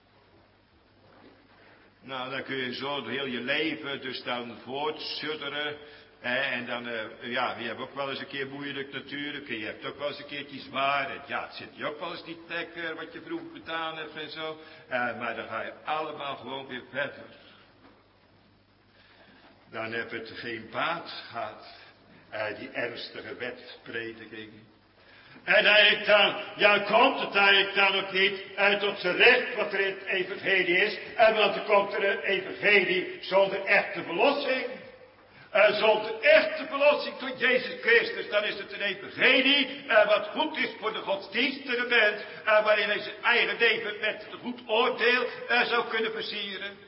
Nou, dan kun je zo heel je leven dus dan voortsudderen. Eh, en dan, uh, ja, je hebt ook wel eens een keer moeilijk natuurlijk. En je hebt ook wel eens een keertje zwaar. En ja, het zit je ook wel eens niet lekker wat je vroeger gedaan hebt en zo. Uh, maar dan ga je allemaal gewoon weer verder. Dan heb het geen baat gehad. Uh, die ernstige wetprediking. En eigenlijk dan, ja, komt het eigenlijk dan ook niet uh, tot zijn recht wat er in het evangelie is. En want er komt er een evangelie zonder echte verlossing. Uh, zonder echte verlossing tot Jezus Christus, dan is het een evangelie uh, wat goed is voor de godsdienstige mens. Uh, waarin hij zijn eigen leven met een goed oordeel uh, zou kunnen versieren.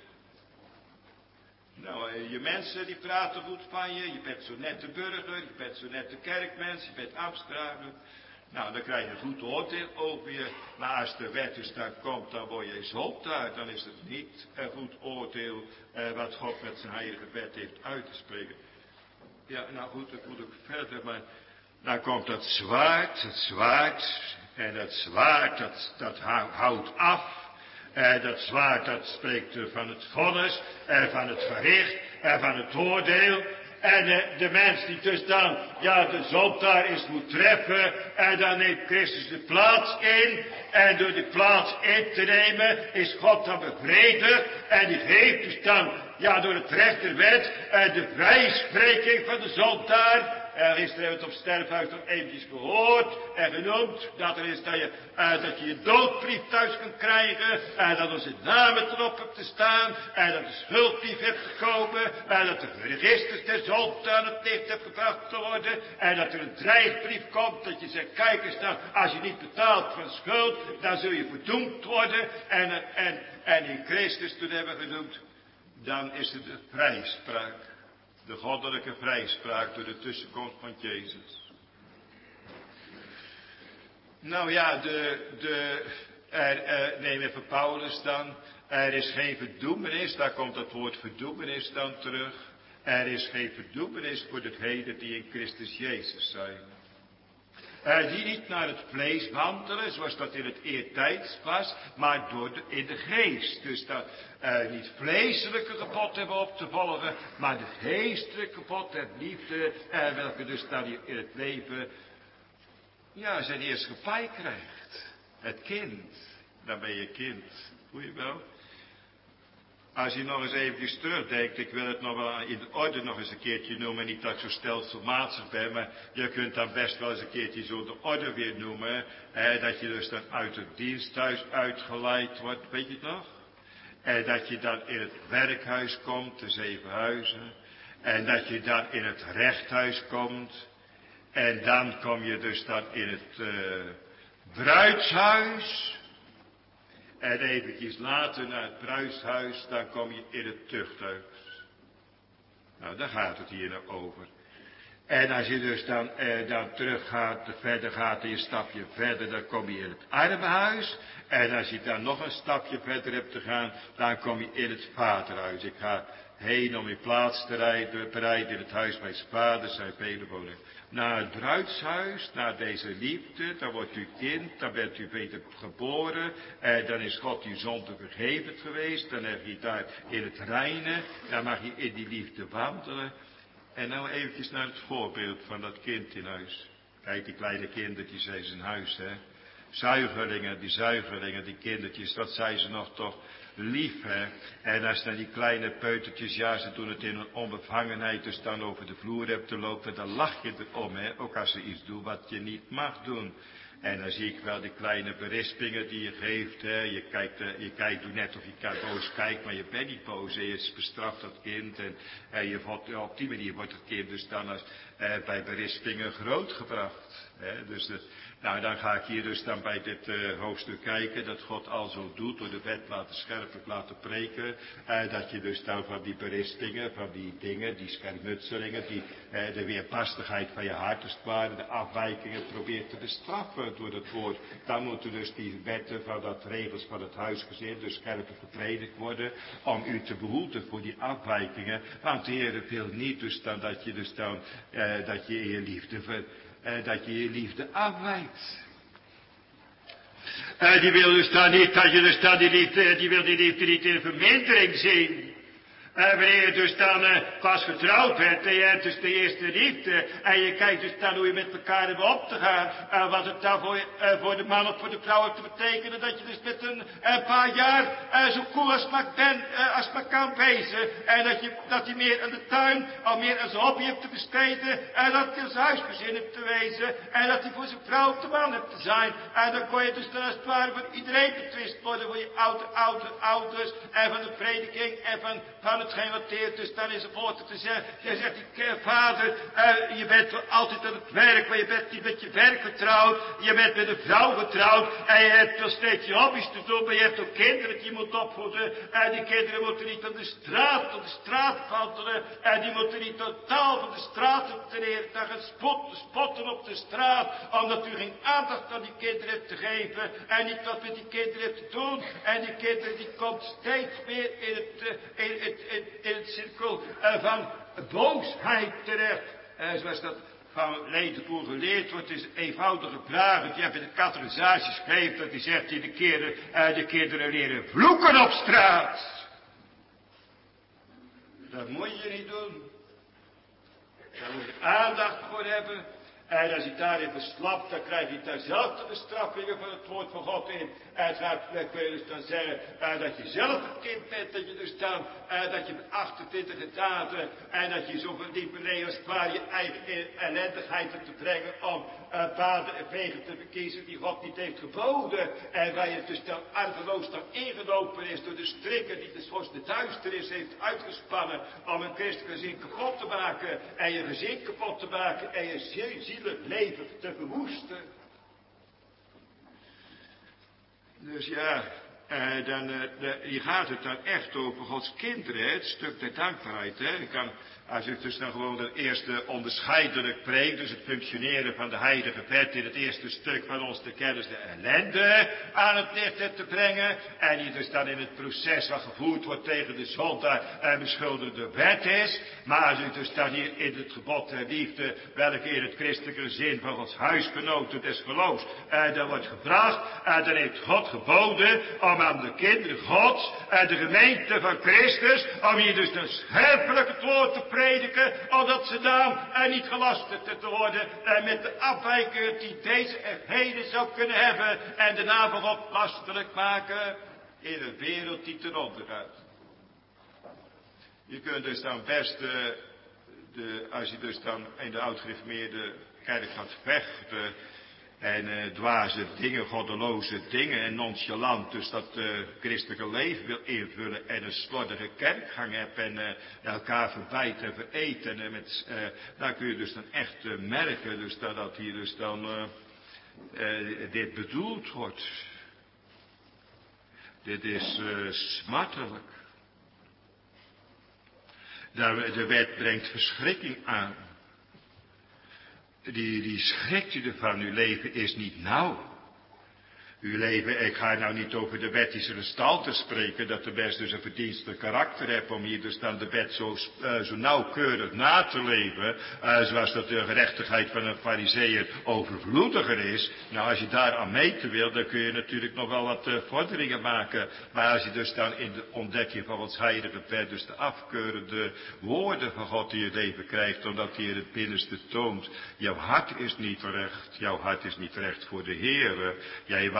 Nou, je mensen die praten goed van je, je bent zo'n nette burger, je bent zo'n nette kerkmens, je bent ambtsdrager. Nou, dan krijg je een goed oordeel over je, maar als de wet dus daar komt, dan word je zondaar, dan is het niet een goed oordeel eh, wat God met zijn heilige wet heeft uit te spreken. Ja, nou goed, dat moet ook verder, maar dan komt dat zwaard, het zwaard, en dat zwaard, dat, dat houdt af. Uh, dat zwaard, dat spreekt uh, van het vonnis, uh, van het gericht, uh, van het oordeel. En uh, de mens die dus dan, ja, de zondaar is moet treffen, en dan neemt Christus de plaats in. En door die plaats in te nemen, is God dan bevredigd. En die geeft dus dan, ja, door het recht der wet, uh, de vrijspreking van de zondaar. En gisteren hebben we het op sterfhuis nog eventjes gehoord en genoemd. Dat er is dat je, uh, dat je je doodbrief thuis kunt krijgen. En dat er zijn namen erop hebt te staan. En dat de schuldbrief hebt gekomen. En dat de registers der zonde aan het licht hebt gebracht te worden. En dat er een dreigbrief komt. Dat je zegt, kijk eens nou, als je niet betaalt van schuld, dan zul je verdoemd worden. En, en, en in Christus, toen hebben we genoemd, dan is het de vrijspraak. De goddelijke vrijspraak door de tussenkomst van Jezus. Nou ja, de, de, er, er, neem even Paulus dan. Er is geen verdoemenis, daar komt het woord verdoemenis dan terug. Er is geen verdoemenis voor degenen die in Christus Jezus zijn. Uh, die niet naar het vlees wandelen, zoals dat in het eertijds was, maar door de, in de geest. Dus dat uh, niet vleeselijke gebod hebben op te volgen, maar de geestelijke gebod der liefde, uh, welke dus dan in het leven, ja, zijn heerschappij krijgt. Het kind, dan ben je kind. Voel je wel? Als je nog eens eventjes terugdenkt, ik wil het nog wel in de orde nog eens een keertje noemen, niet dat ik zo stelselmatig ben, maar je kunt dan best wel eens een keertje zo de orde weer noemen, eh, dat je dus dan uit het diensthuis uitgeleid wordt, weet je het nog? En dat je dan in het werkhuis komt, de zeven huizen, en dat je dan in het rechthuis komt, en dan kom je dus dan in het uh, bruidshuis. En eventjes later naar het bruidshuis, dan kom je in het tuchthuis. Nou, daar gaat het hier nog over. En als je dus dan, eh, dan terug gaat, verder gaat en je stapje verder, dan kom je in het armenhuis. En als je dan nog een stapje verder hebt te gaan, dan kom je in het vaderhuis. Ik ga heen om je plaats te rijden, bereiden in het huis mijn vaders, zijn vele woningen. Naar het bruidshuis, naar deze liefde, dan wordt u kind, dan bent u weder geboren, en dan is God uw zonde vergeven geweest, dan heb je daar in het reine, dan mag je in die liefde wandelen. En nou eventjes naar het voorbeeld van dat kind in huis. Kijk, die kleine kindertjes zijn in huis, hè. Zuigelingen, die zuigelingen, die kindertjes, wat zijn ze nog toch lief, hè. En als dan die kleine peutertjes, ja, ze doen het in een onbevangenheid, dus dan over de vloer hebt te lopen, dan lach je erom, hè. Ook als ze iets doen wat je niet mag doen. En dan zie ik wel die kleine berispingen die je geeft, hè. Je kijkt, uh, je kijkt, doe net of je boos kijkt, maar je bent niet boos, hè. Je bestraft dat kind en, en je wordt, op die manier wordt het kind dus dan als, uh, bij berispingen grootgebracht, hè. Dus de, nou, dan ga ik hier dus dan bij dit uh, hoofdstuk kijken, dat God al zo doet, door de wet laten scherpelijk laten preken, uh, dat je dus dan van die berispingen, van die dingen, die schermutselingen, die, uh, de weerbarstigheid van je hart, als het ware, de afwijkingen probeert te bestraffen door het woord. Dan moeten dus die wetten van dat regels van het huisgezin dus scherpelijk gepredikt worden, om u te behoeden voor die afwijkingen, want de Heer wil niet dus dan dat je dus dan, uh, dat je in je liefde ver, Uh, dat je je liefde afwijkt. Uh, die wil dus dan niet, dat je dus dan die liefde, die wil die liefde niet in vermindering zien. Uh, wanneer je dus dan uh, pas getrouwd bent en je hebt dus de eerste liefde en je kijkt dus dan hoe je met elkaar hebt om te gaan, uh, wat het dan voor, uh, voor de man of voor de vrouw heeft te betekenen, dat je dus met een uh, paar jaar uh, zo cool als maar ben, uh, als maar kan wezen en dat je dat hij meer aan de tuin al meer aan zijn hobby hebt te besteden en dat hij als huisgezin hebt te wezen en dat hij voor zijn vrouw op de man hebt te zijn en dan kon je dus dan als het ware voor iedereen betwist worden, voor je oude, oude, ouders en van de prediking en van, van het gerelateerd, dus dan is het woord te zeggen. Je zegt, ik, uh, vader, uh, je bent altijd aan het werk, maar je bent niet met je werk getrouwd. Je bent met een vrouw getrouwd en je hebt nog steeds je hobby's te doen, maar je hebt ook kinderen die je moet opvoeden. En die kinderen moeten niet aan de straat, op de straat wandelen. En die moeten niet totaal van de straat op te leren, te gaan spotten, spotten op de straat, omdat u geen aandacht aan die kinderen hebt te geven en niet wat met die kinderen hebt te doen. En die kinderen die komt steeds meer in het, uh, in het, in, in het cirkel uh, van boosheid terecht. Uh, zoals dat van Ledenpoel geleerd wordt, is eenvoudige vragen. Die hebben de categorisatie geschreven, dat hij zegt, die de kinderen, uh, de kinderen leren vloeken op straat. Dat moet je niet doen. Daar moet je aandacht voor hebben. En als je daarin verslapt, dan krijg je dezelfde bestraffingen van het woord van God in. En het gaat, ik wil dus dan zeggen, uh, dat je zelf een kind bent, dat je dus dan, uh, dat je met achtentwintig daden, en dat je zo verdiepen leert waar je eigen ellendigheid hebt te brengen om uh, vader en vegen te verkiezen die God niet heeft geboden. En waar je dus dan argeloos dan ingelopen is door de strikken die de zoals de duisternis heeft uitgespannen om een christelijk gezin kapot te maken. En je gezin kapot te maken en je zielig leven te verwoesten. Dus ja, eh, dan, eh, de, hier gaat het dan echt over Gods kinderen, hè, het stuk der dankbaarheid. Hè. Je kan, als je dus dan gewoon het eerste onderscheidelijk preekt, dus het functioneren van de heilige wet in het eerste stuk van ons de kennis de ellende aan het licht hebt te brengen. En die dus dan in het proces wat gevoerd wordt tegen de zondaar en beschuldigde wet is. Maar als je dus dan hier in het gebod der liefde, welke in het christelijke zin van Gods huisgenoten des geloofs, eh, dan wordt gebracht, en dan heeft God geboden om aan de kinderen Gods en de gemeente van Christus, om hier dus een scherpelijk het woord te prediken, omdat ze dan en niet gelasterd te worden en met de afwijkingen die deze heden zou kunnen hebben en de naam van God lastelijk maken in een wereld die ten onder gaat. Je kunt dus dan best, uh, de, als je dus dan in de oud-gereformeerde kerk gaat vechten en uh, dwaze dingen, goddeloze dingen en nonchalant dus dat uh, christelijke leven wil invullen en een slordige kerkgang hebt en uh, elkaar verbijt en vereet en uh, met, uh, dan kun je dus dan echt uh, merken dus dat, dat hier dus dan uh, uh, dit bedoeld wordt. Dit is uh, smartelijk. De wet brengt verschrikking aan. Die, die schrikt u ervan. Uw leven is niet nauw. Uw leven, ik ga nou niet over de wettische gestalte spreken, dat de mens dus een verdienstelijk karakter heeft om hier dus dan de wet zo, uh, zo nauwkeurig na te leven, uh, zoals dat de gerechtigheid van een farizeeër overvloediger is. Nou, als je daar aan meten wil, dan kun je natuurlijk nog wel wat uh, vorderingen maken. Maar als je dus dan in de ontdekking van wat heilige wet, dus de afkeurende woorden van God in je leven krijgt, omdat hij in het binnenste toont, jouw hart is niet recht, jouw hart is niet recht voor de Heere. Jij wou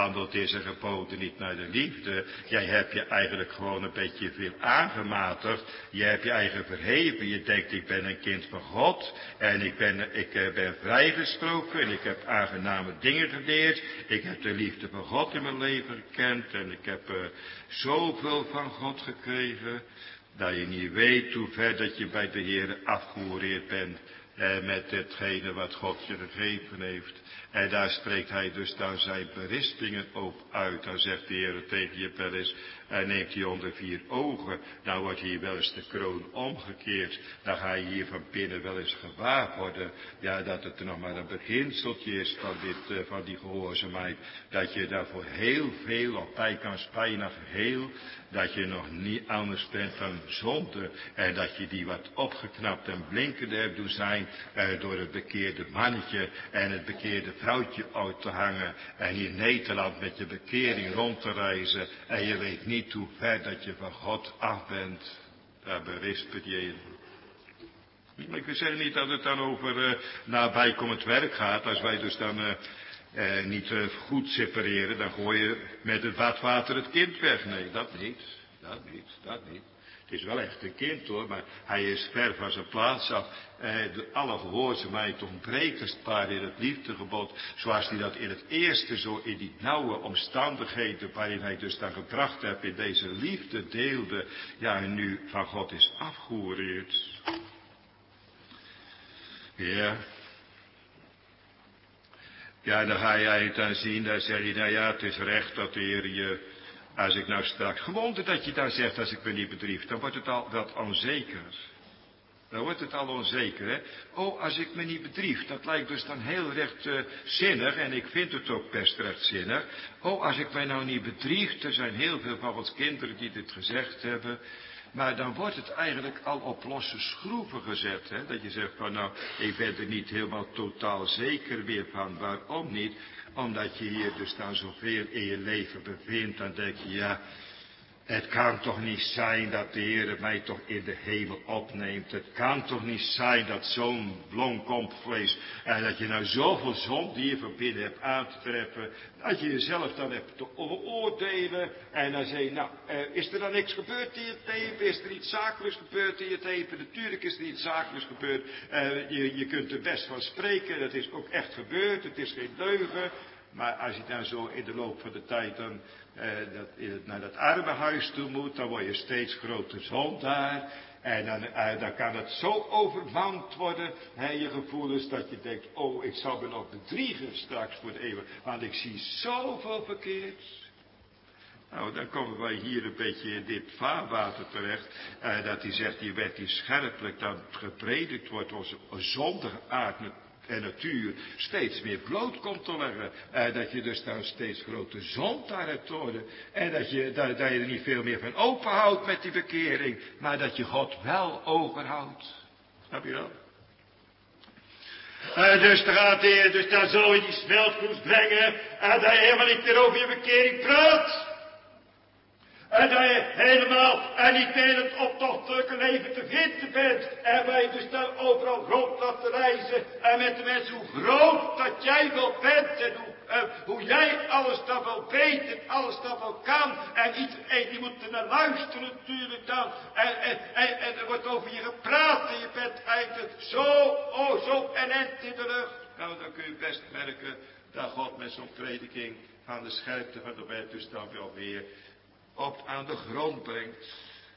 wandelt in zijn geboden niet naar de liefde. Jij hebt je eigenlijk gewoon een beetje veel aangematigd. Je hebt je eigen verheven. Je denkt, ik ben een kind van God. En ik ben, ik ben vrijgesproken. En ik heb aangename dingen geleerd. Ik heb de liefde van God in mijn leven gekend. En ik heb uh, zoveel van God gekregen. Dat je niet weet hoe ver dat je bij de Heer afgehoereerd bent. Eh, met hetgene wat God je gegeven heeft. En daar spreekt hij dus dan zijn berispingen op uit. Dan zegt de Heer tegen je wel eens, en neemt hij onder vier ogen. Dan wordt hier wel eens de kroon omgekeerd. Dan ga je hier van binnen wel eens gewaar worden. Ja, dat het nog maar een beginseltje is van, dit, uh, van die gehoorzaamheid. Dat je daarvoor heel veel op bij kan bijna geheel. Dat je nog niet anders bent dan zonde. En dat je die wat opgeknapt en blinkende hebt doen zijn. Uh, door het bekeerde mannetje en het bekeerde vrouwtje uit te hangen. En hier in Nederland met je bekering rond te reizen. En je weet niet hoe ver dat je van God af bent. Daar berispt je. Ik zeg niet dat het dan over uh, nabijkomend werk gaat. Als wij dus dan uh, uh, niet uh, goed separeren, dan gooi je met het badwater het kind weg. Nee, dat niet. Dat niet, dat niet. Het is wel echt een kind hoor, maar hij is ver van zijn plaats af. Eh, de, alle gehoorzaamheid ontbreekt als het paard in het liefdegebod. Zoals hij dat in het eerste, zo in die nauwe omstandigheden waarin hij dus dan gebracht hebt in deze liefde deelde. Ja, en nu van God is afgehoereerd. Ja. Ja, dan ga jij het dan zien, dan zeg je, nou ja, het is recht dat de Heer je, als ik nou straks, gewoon dat je dan zegt, als ik me niet bedrieg, dan wordt het al wat onzeker. Dan wordt het al onzeker, hè. Oh, als ik me niet bedrieg, dat lijkt dus dan heel recht uh, zinnig, en ik vind het ook best recht zinnig. Oh, als ik mij nou niet bedrieg, er zijn heel veel van ons kinderen die dit gezegd hebben. Maar dan wordt het eigenlijk al op losse schroeven gezet, hè. Dat je zegt van nou, ik ben er niet helemaal totaal zeker meer van. Waarom niet? Omdat je hier dus dan zoveel in je leven bevindt, dan denk je ja, het kan toch niet zijn dat de Heer mij toch in de hemel opneemt. Het kan toch niet zijn dat zo'n blomkompvlees, en dat je nou zoveel zonde hier van binnen hebt aan te treffen, dat je jezelf dan hebt te oordelen. En dan zeg je, nou, eh, is er dan niks gebeurd in je leven? Is er iets zakelijks gebeurd in je leven? Natuurlijk is er iets zakelijks gebeurd. Uh, je, je kunt er best van spreken, dat is ook echt gebeurd, het is geen leugen. Maar als je dan zo in de loop van de tijd dan eh, dat, naar dat armenhuis toe moet, dan word je steeds groter zondaar. En dan, eh, dan kan het zo overmand worden, hè, je gevoelens, dat je denkt, oh, ik zal me nog bedriegen straks voor de eeuwig, want ik zie zoveel verkeerds. Nou, dan komen wij hier een beetje in dit vaarwater terecht, eh, dat hij zegt, hier werd die scherpelijk dan gepredikt wordt, onze zondige aard en natuur steeds meer bloot komt te leggen. Eh, dat je dus dan steeds grote zondaar hebt worden. En dat je, dat, dat je er niet veel meer van openhoudt met die bekering. Maar dat je God wel overhoudt. Snap je dat? Uh, dus dan gaat de Heer dus dan zo in die smeltkoers brengen. En dat je helemaal niet meer over je bekering praat. En dat je helemaal en niet meer in het optochtelijke leven te vinden bent. En waar je dus dan overal rond laat reizen. En met de mensen hoe groot dat jij wel bent. En hoe, uh, hoe jij alles dan wel weet en alles dan wel kan. En iedereen die moet er naar luisteren natuurlijk dan. En, en, en, en er wordt over je gepraat. En je bent eigenlijk zo, oh zo elend in de lucht. Nou, dan kun je best merken dat God met zo'n prediking van de scherpte van de wet dus dan wel weer op aan de grond brengt.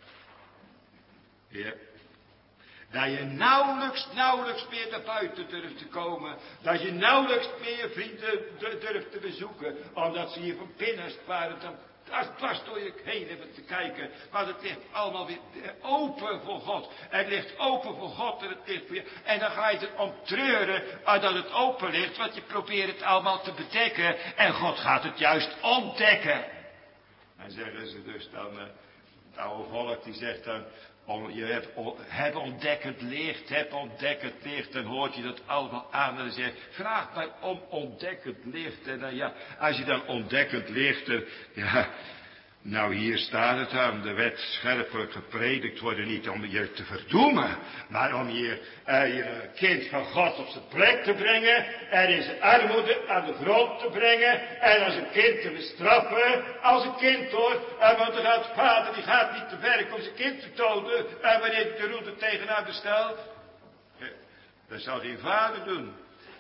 Ja. Dat je nauwelijks, nauwelijks meer naar buiten durft te komen. Dat je nauwelijks meer je vrienden durft te bezoeken. Omdat ze hier van binnen waren dan dwars door je heen hebben te kijken. Maar het ligt allemaal weer open voor God. Het ligt open voor God en het ligt voor je. En dan ga je er om treuren dat het open ligt. Want je probeert het allemaal te bedekken. En God gaat het juist ontdekken. En zeggen ze dus dan, uh, het oude volk die zegt dan, om, je hebt, on, heb ontdekkend licht, heb ontdekkend licht. Dan hoort je dat allemaal aan en dan zegt, vraag maar om ontdekkend licht. En dan ja, als je dan ontdekkend licht, uh, ja, Nou, hier staat het aan, de wet scherpelijk gepredikt worden, niet om je te verdoemen, maar om je, uh, je kind van God op zijn plek te brengen en in zijn armoede aan de grond te brengen en als een kind te bestraffen, als een kind hoor, uh, want dan gaat vader, die gaat niet te werk om zijn kind te doden, en uh, wanneer hij de route tegenaan bestelt, uh, dat zal die vader doen.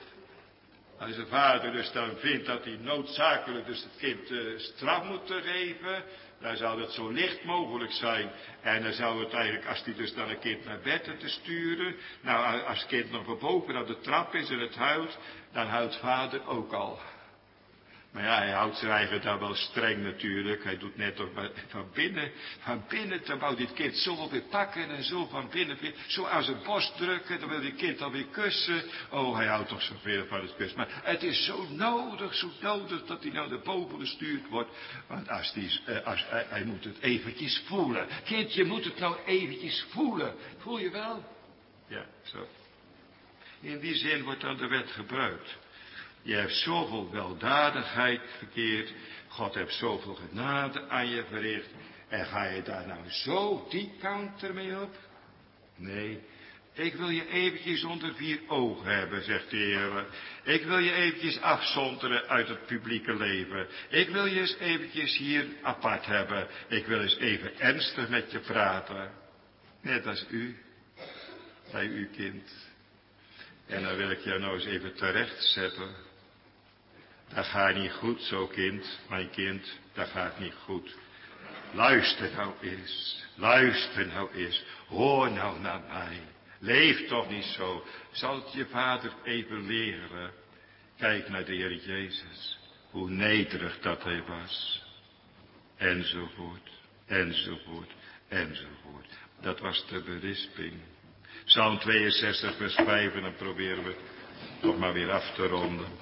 Als een vader dus dan vindt dat hij noodzakelijk dus het kind uh, straf moet geven, dan zou dat zo licht mogelijk zijn. En dan zou het eigenlijk, als hij dus dan een kind naar bed te sturen, nou als het kind nog boven aan de trap is en het huilt, dan huilt vader ook al. Maar ja, hij houdt zijn eigen dan wel streng natuurlijk. Hij doet net ook maar van binnen, van binnen, dan wou dit kind zo weer pakken en zo van binnen weer, zo aan zijn borst drukken, dan wil dit kind dan weer kussen. Oh, hij houdt toch zoveel van het kussen. Maar het is zo nodig, zo nodig dat hij nou naar boven gestuurd wordt. Want als die, uh, als, uh, hij moet het eventjes voelen. Kind, je moet het nou eventjes voelen. Voel je wel? Ja, zo. In die zin wordt dan de wet gebruikt. Je hebt zoveel weldadigheid verkeerd. God heeft zoveel genade aan je verricht. En ga je daar nou zo die kant ermee op? Nee, ik wil je eventjes onder vier ogen hebben, zegt de Heer. Ik wil je eventjes afzonderen uit het publieke leven. Ik wil je eens eventjes hier apart hebben. Ik wil eens even ernstig met je praten. Net als u, bij uw kind. En dan wil ik je nou eens even terecht zetten. Dat gaat niet goed zo, kind, mijn kind, dat gaat niet goed. Luister nou eens, luister nou eens, hoor nou naar mij. Leef toch niet zo, zal het je vader even leren. Kijk naar de Heer Jezus, hoe nederig dat hij was. Enzovoort, enzovoort, enzovoort. Dat was de berisping. Psalm tweeënzestig vers vijf en dan proberen we toch maar weer af te ronden.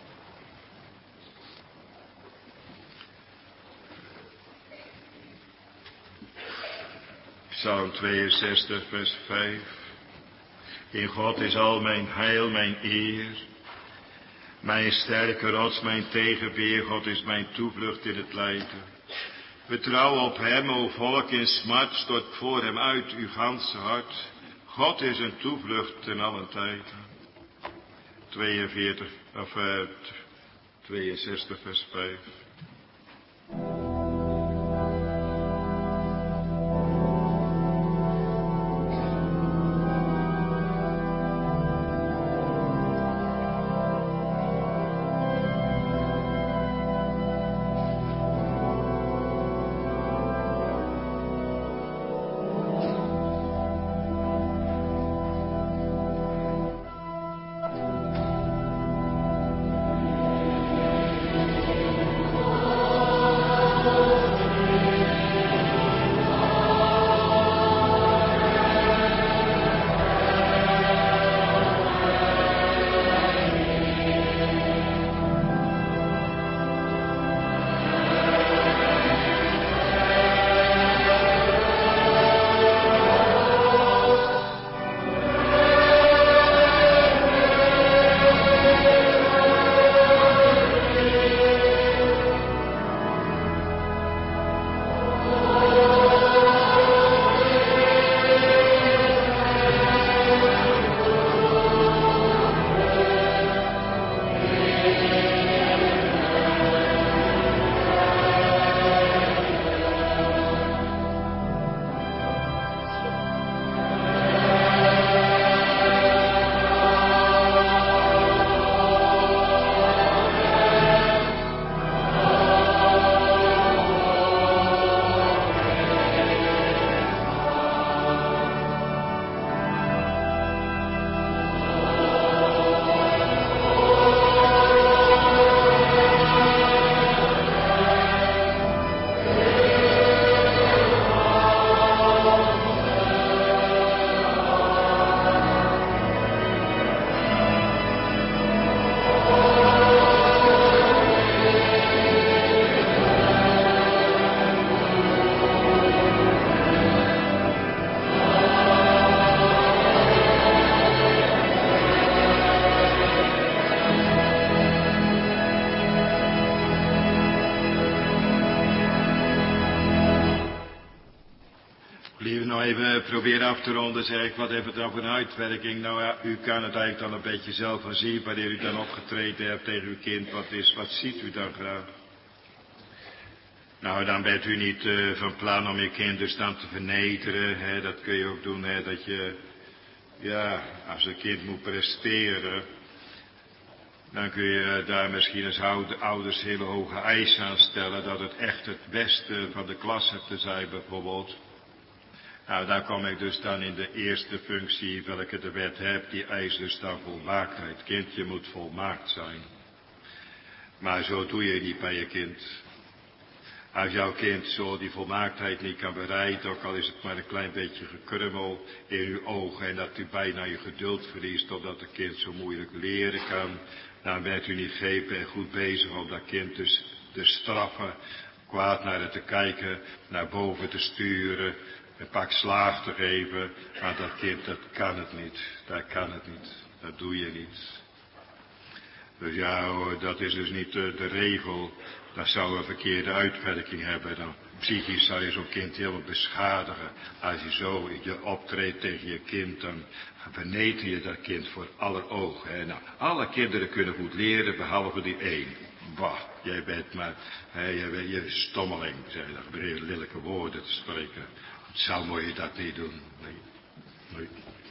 Psalm tweeënzestig, vers vijf. In God is al mijn heil, mijn eer. Mijn sterke rots, mijn tegenweer, God is mijn toevlucht in het lijden. Vertrouw op hem, o volk in smart, stort voor hem uit uw ganse hart. God is een toevlucht ten allen tijden. tweeënveertig, of uh, tweeënzestig, vers vijf. God even proberen af te ronden, zeg ik, wat heeft het nou voor een uitwerking? Nou ja, u kan het eigenlijk dan een beetje zelf van zien, wanneer u dan opgetreden hebt tegen uw kind, wat is, wat ziet u dan graag? Nou, dan bent u niet uh, van plan om je kind dus dan te vernederen, hè? Dat kun je ook doen, hè? Dat je, ja, als een kind moet presteren, dan kun je daar misschien als ouders hele hoge eisen aan stellen, dat het echt het beste van de klas hebt te zijn, bijvoorbeeld. Nou, daar kom ik dus dan in de eerste functie, welke de wet hebt, die eist dus dan volmaaktheid. Kind, je moet volmaakt zijn. Maar zo doe je niet bij je kind. Als jouw kind zo die volmaaktheid niet kan bereiken, ook al is het maar een klein beetje gekrummel in uw ogen en dat u bijna je geduld verliest, omdat het kind zo moeilijk leren kan, dan bent u niet grepen en goed bezig om dat kind dus te straffen, kwaad naar het te kijken, naar boven te sturen, een pak slaag te geven, maar dat kind, dat kan het niet, dat kan het niet, dat doe je niet. Dus ja hoor, dat is dus niet de, de regel. Dat zou een verkeerde uitwerking hebben. Dan psychisch zou je zo'n kind helemaal beschadigen. Als je zo je optreedt tegen je kind, dan verneder je dat kind voor aller ogen. Hè. Nou, alle kinderen kunnen goed leren, behalve die één. Bah, jij bent maar, hè, jij bent je stommeling, zeg je dan. Probeer lelijke woorden te spreken. Zou moet je dat niet doen. Nee, nee.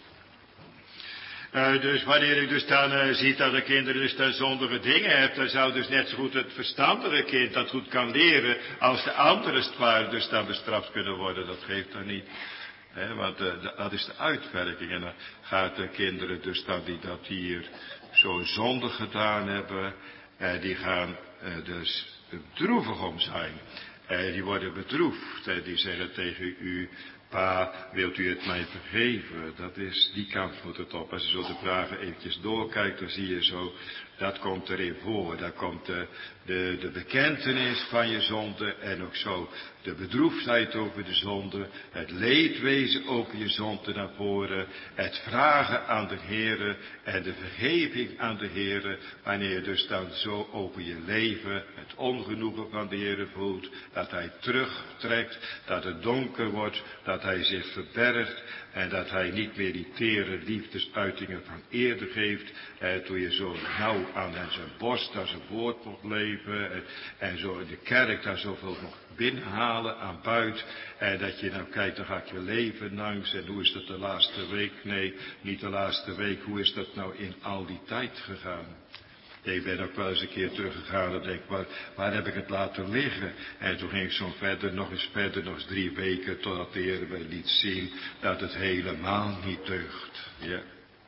Uh, dus wanneer u dus dan uh, ziet dat de kinderen dus dan zondige dingen hebben, dan zou dus net zo goed het verstandige kind dat goed kan leren, als de andere zwaar dus dan bestraft kunnen worden. Dat geeft dan niet. He, want uh, dat is de uitwerking. En dan gaat de kinderen dus dan die dat hier zo zondig gedaan hebben, uh, die gaan uh, dus bedroevig om zijn. Uh, die worden bedroefd. Uh, die zeggen tegen u, pa, wilt u het mij vergeven? Dat is, die kant moet het op. Als je zo de vragen eventjes doorkijkt, dan zie je zo, dat komt erin voor. Daar komt de, de, de bekentenis van je zonde en ook zo de bedroefdheid over de zonde, het leedwezen over je zonde naar voren, het vragen aan de Heere en de vergeving aan de Heere, wanneer je dus dan zo over je leven het ongenoegen van de Heere voelt, dat hij terugtrekt, dat het donker wordt, dat hij zich verbergt en dat hij niet meer die tere liefdesuitingen van eerder geeft, eh, toen je zo nauw aan zijn borst, aan zijn woord mocht leven en, en zo in de kerk daar zoveel mocht binnenhalen aan buiten. En dat je nou kijkt, dan ga ik je leven langs. En hoe is dat de laatste week? Nee, niet de laatste week. Hoe is dat nou in al die tijd gegaan? Ik ben ook wel eens een keer teruggegaan en denk, waar, waar heb ik het laten liggen? En toen ging ik zo verder, nog eens verder, nog eens drie weken, totdat de Heer mij liet zien dat het helemaal niet deugt. Ja.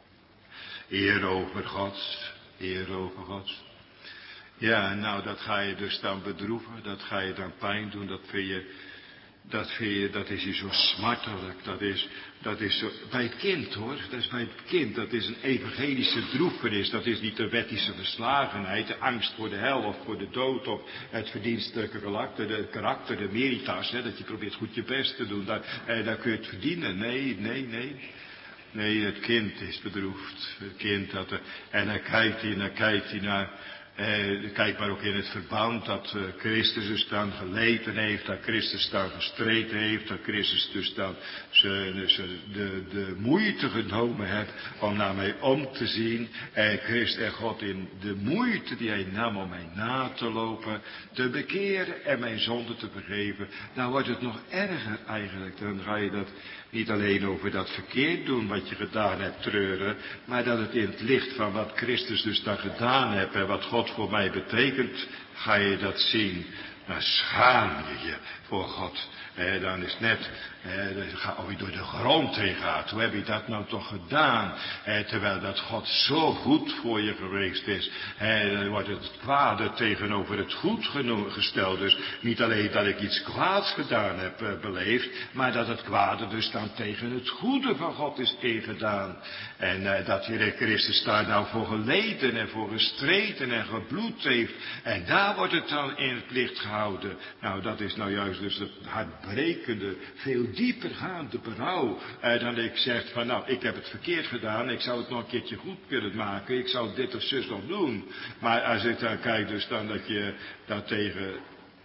Eer over God, eer over God. Ja, nou, dat ga je dus dan bedroeven, dat ga je dan pijn doen, dat vind je, dat vind je, dat is je zo smartelijk, dat is, dat is zo, bij het kind hoor, dat is bij het kind, dat is een evangelische droefenis, dat is niet de wettische verslagenheid, de angst voor de hel of voor de dood of het verdienstelijke karakter, de karakter, de meritas, hè, dat je probeert goed je best te doen, daar, eh, daar kun je het verdienen, nee, nee, nee. Nee, het kind is bedroefd, het kind dat, en dan kijkt hij, dan kijkt hij naar, Eh, kijk maar ook in het verband dat uh, Christus dus dan geleden heeft, dat Christus dan gestreden heeft, dat Christus dus dan ze, ze, de, de moeite genomen heeft om naar mij om te zien. En Christus en God in de moeite die hij nam om mij na te lopen, te bekeren en mijn zonde te vergeven. Nou wordt het nog erger eigenlijk, dan ga je dat niet alleen over dat verkeerd doen wat je gedaan hebt treuren, maar dat het in het licht van wat Christus dus dan gedaan heeft en wat God voor mij betekent, ga je dat zien. Dan schaam je je voor God. Eh, dan is het net eh, of je door de grond heen gaat. Hoe heb je dat nou toch gedaan? Eh, terwijl dat God zo goed voor je geweest is. Eh, dan wordt het kwade tegenover het goed gesteld. Dus niet alleen dat ik iets kwaads gedaan heb eh, beleefd, maar dat het kwade dus dan tegen het goede van God is ingedaan. En eh, dat Heer Christus daar nou voor geleden en voor gestreden en gebloed heeft. En daar wordt het dan in het licht gehouden. Nou, dat is nou juist dus het hartbrekende, veel diepergaande berouw. Eh, dan ik zeg van nou, ik heb het verkeerd gedaan, ik zou het nog een keertje goed kunnen maken, ik zou dit of zus nog doen. Maar als ik dan kijk dus dan dat je dat tegen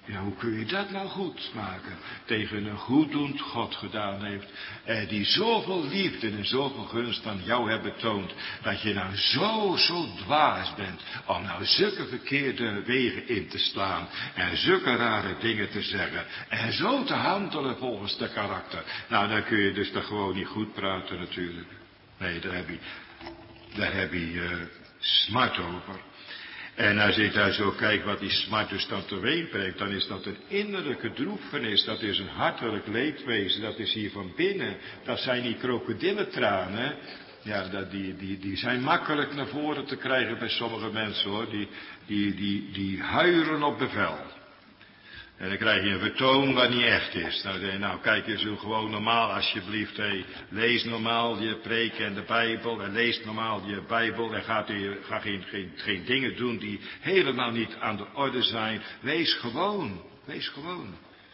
Ja, hoe kun je dat nou goed maken? Tegen een goeddoend God gedaan heeft. Eh, die zoveel liefde en zoveel gunst aan jou heeft betoond. Dat je nou zo, zo dwaas bent. Om nou zulke verkeerde wegen in te slaan. En zulke rare dingen te zeggen. En zo te handelen volgens de karakter. Nou, dan kun je dus toch gewoon niet goed praten natuurlijk. Nee, daar heb je, daar heb je uh, smart over. En als ik daar zo kijk wat die smart dus dan teweeg brengt, dan is dat een innerlijke droefenis, dat is een hartelijk leedwezen, dat is hier van binnen. Dat zijn die krokodillentranen, ja, dat, die, die, die zijn makkelijk naar voren te krijgen bij sommige mensen hoor, die, die, die, die huilen op bevel. En dan krijg je een vertoon wat niet echt is. Nou, zeg je, nou kijk eens hoe gewoon normaal alsjeblieft. Hey, lees normaal je preek en de Bijbel. En lees normaal je Bijbel. En ga, die, ga geen, geen, geen dingen doen die helemaal niet aan de orde zijn. Wees gewoon. Wees gewoon.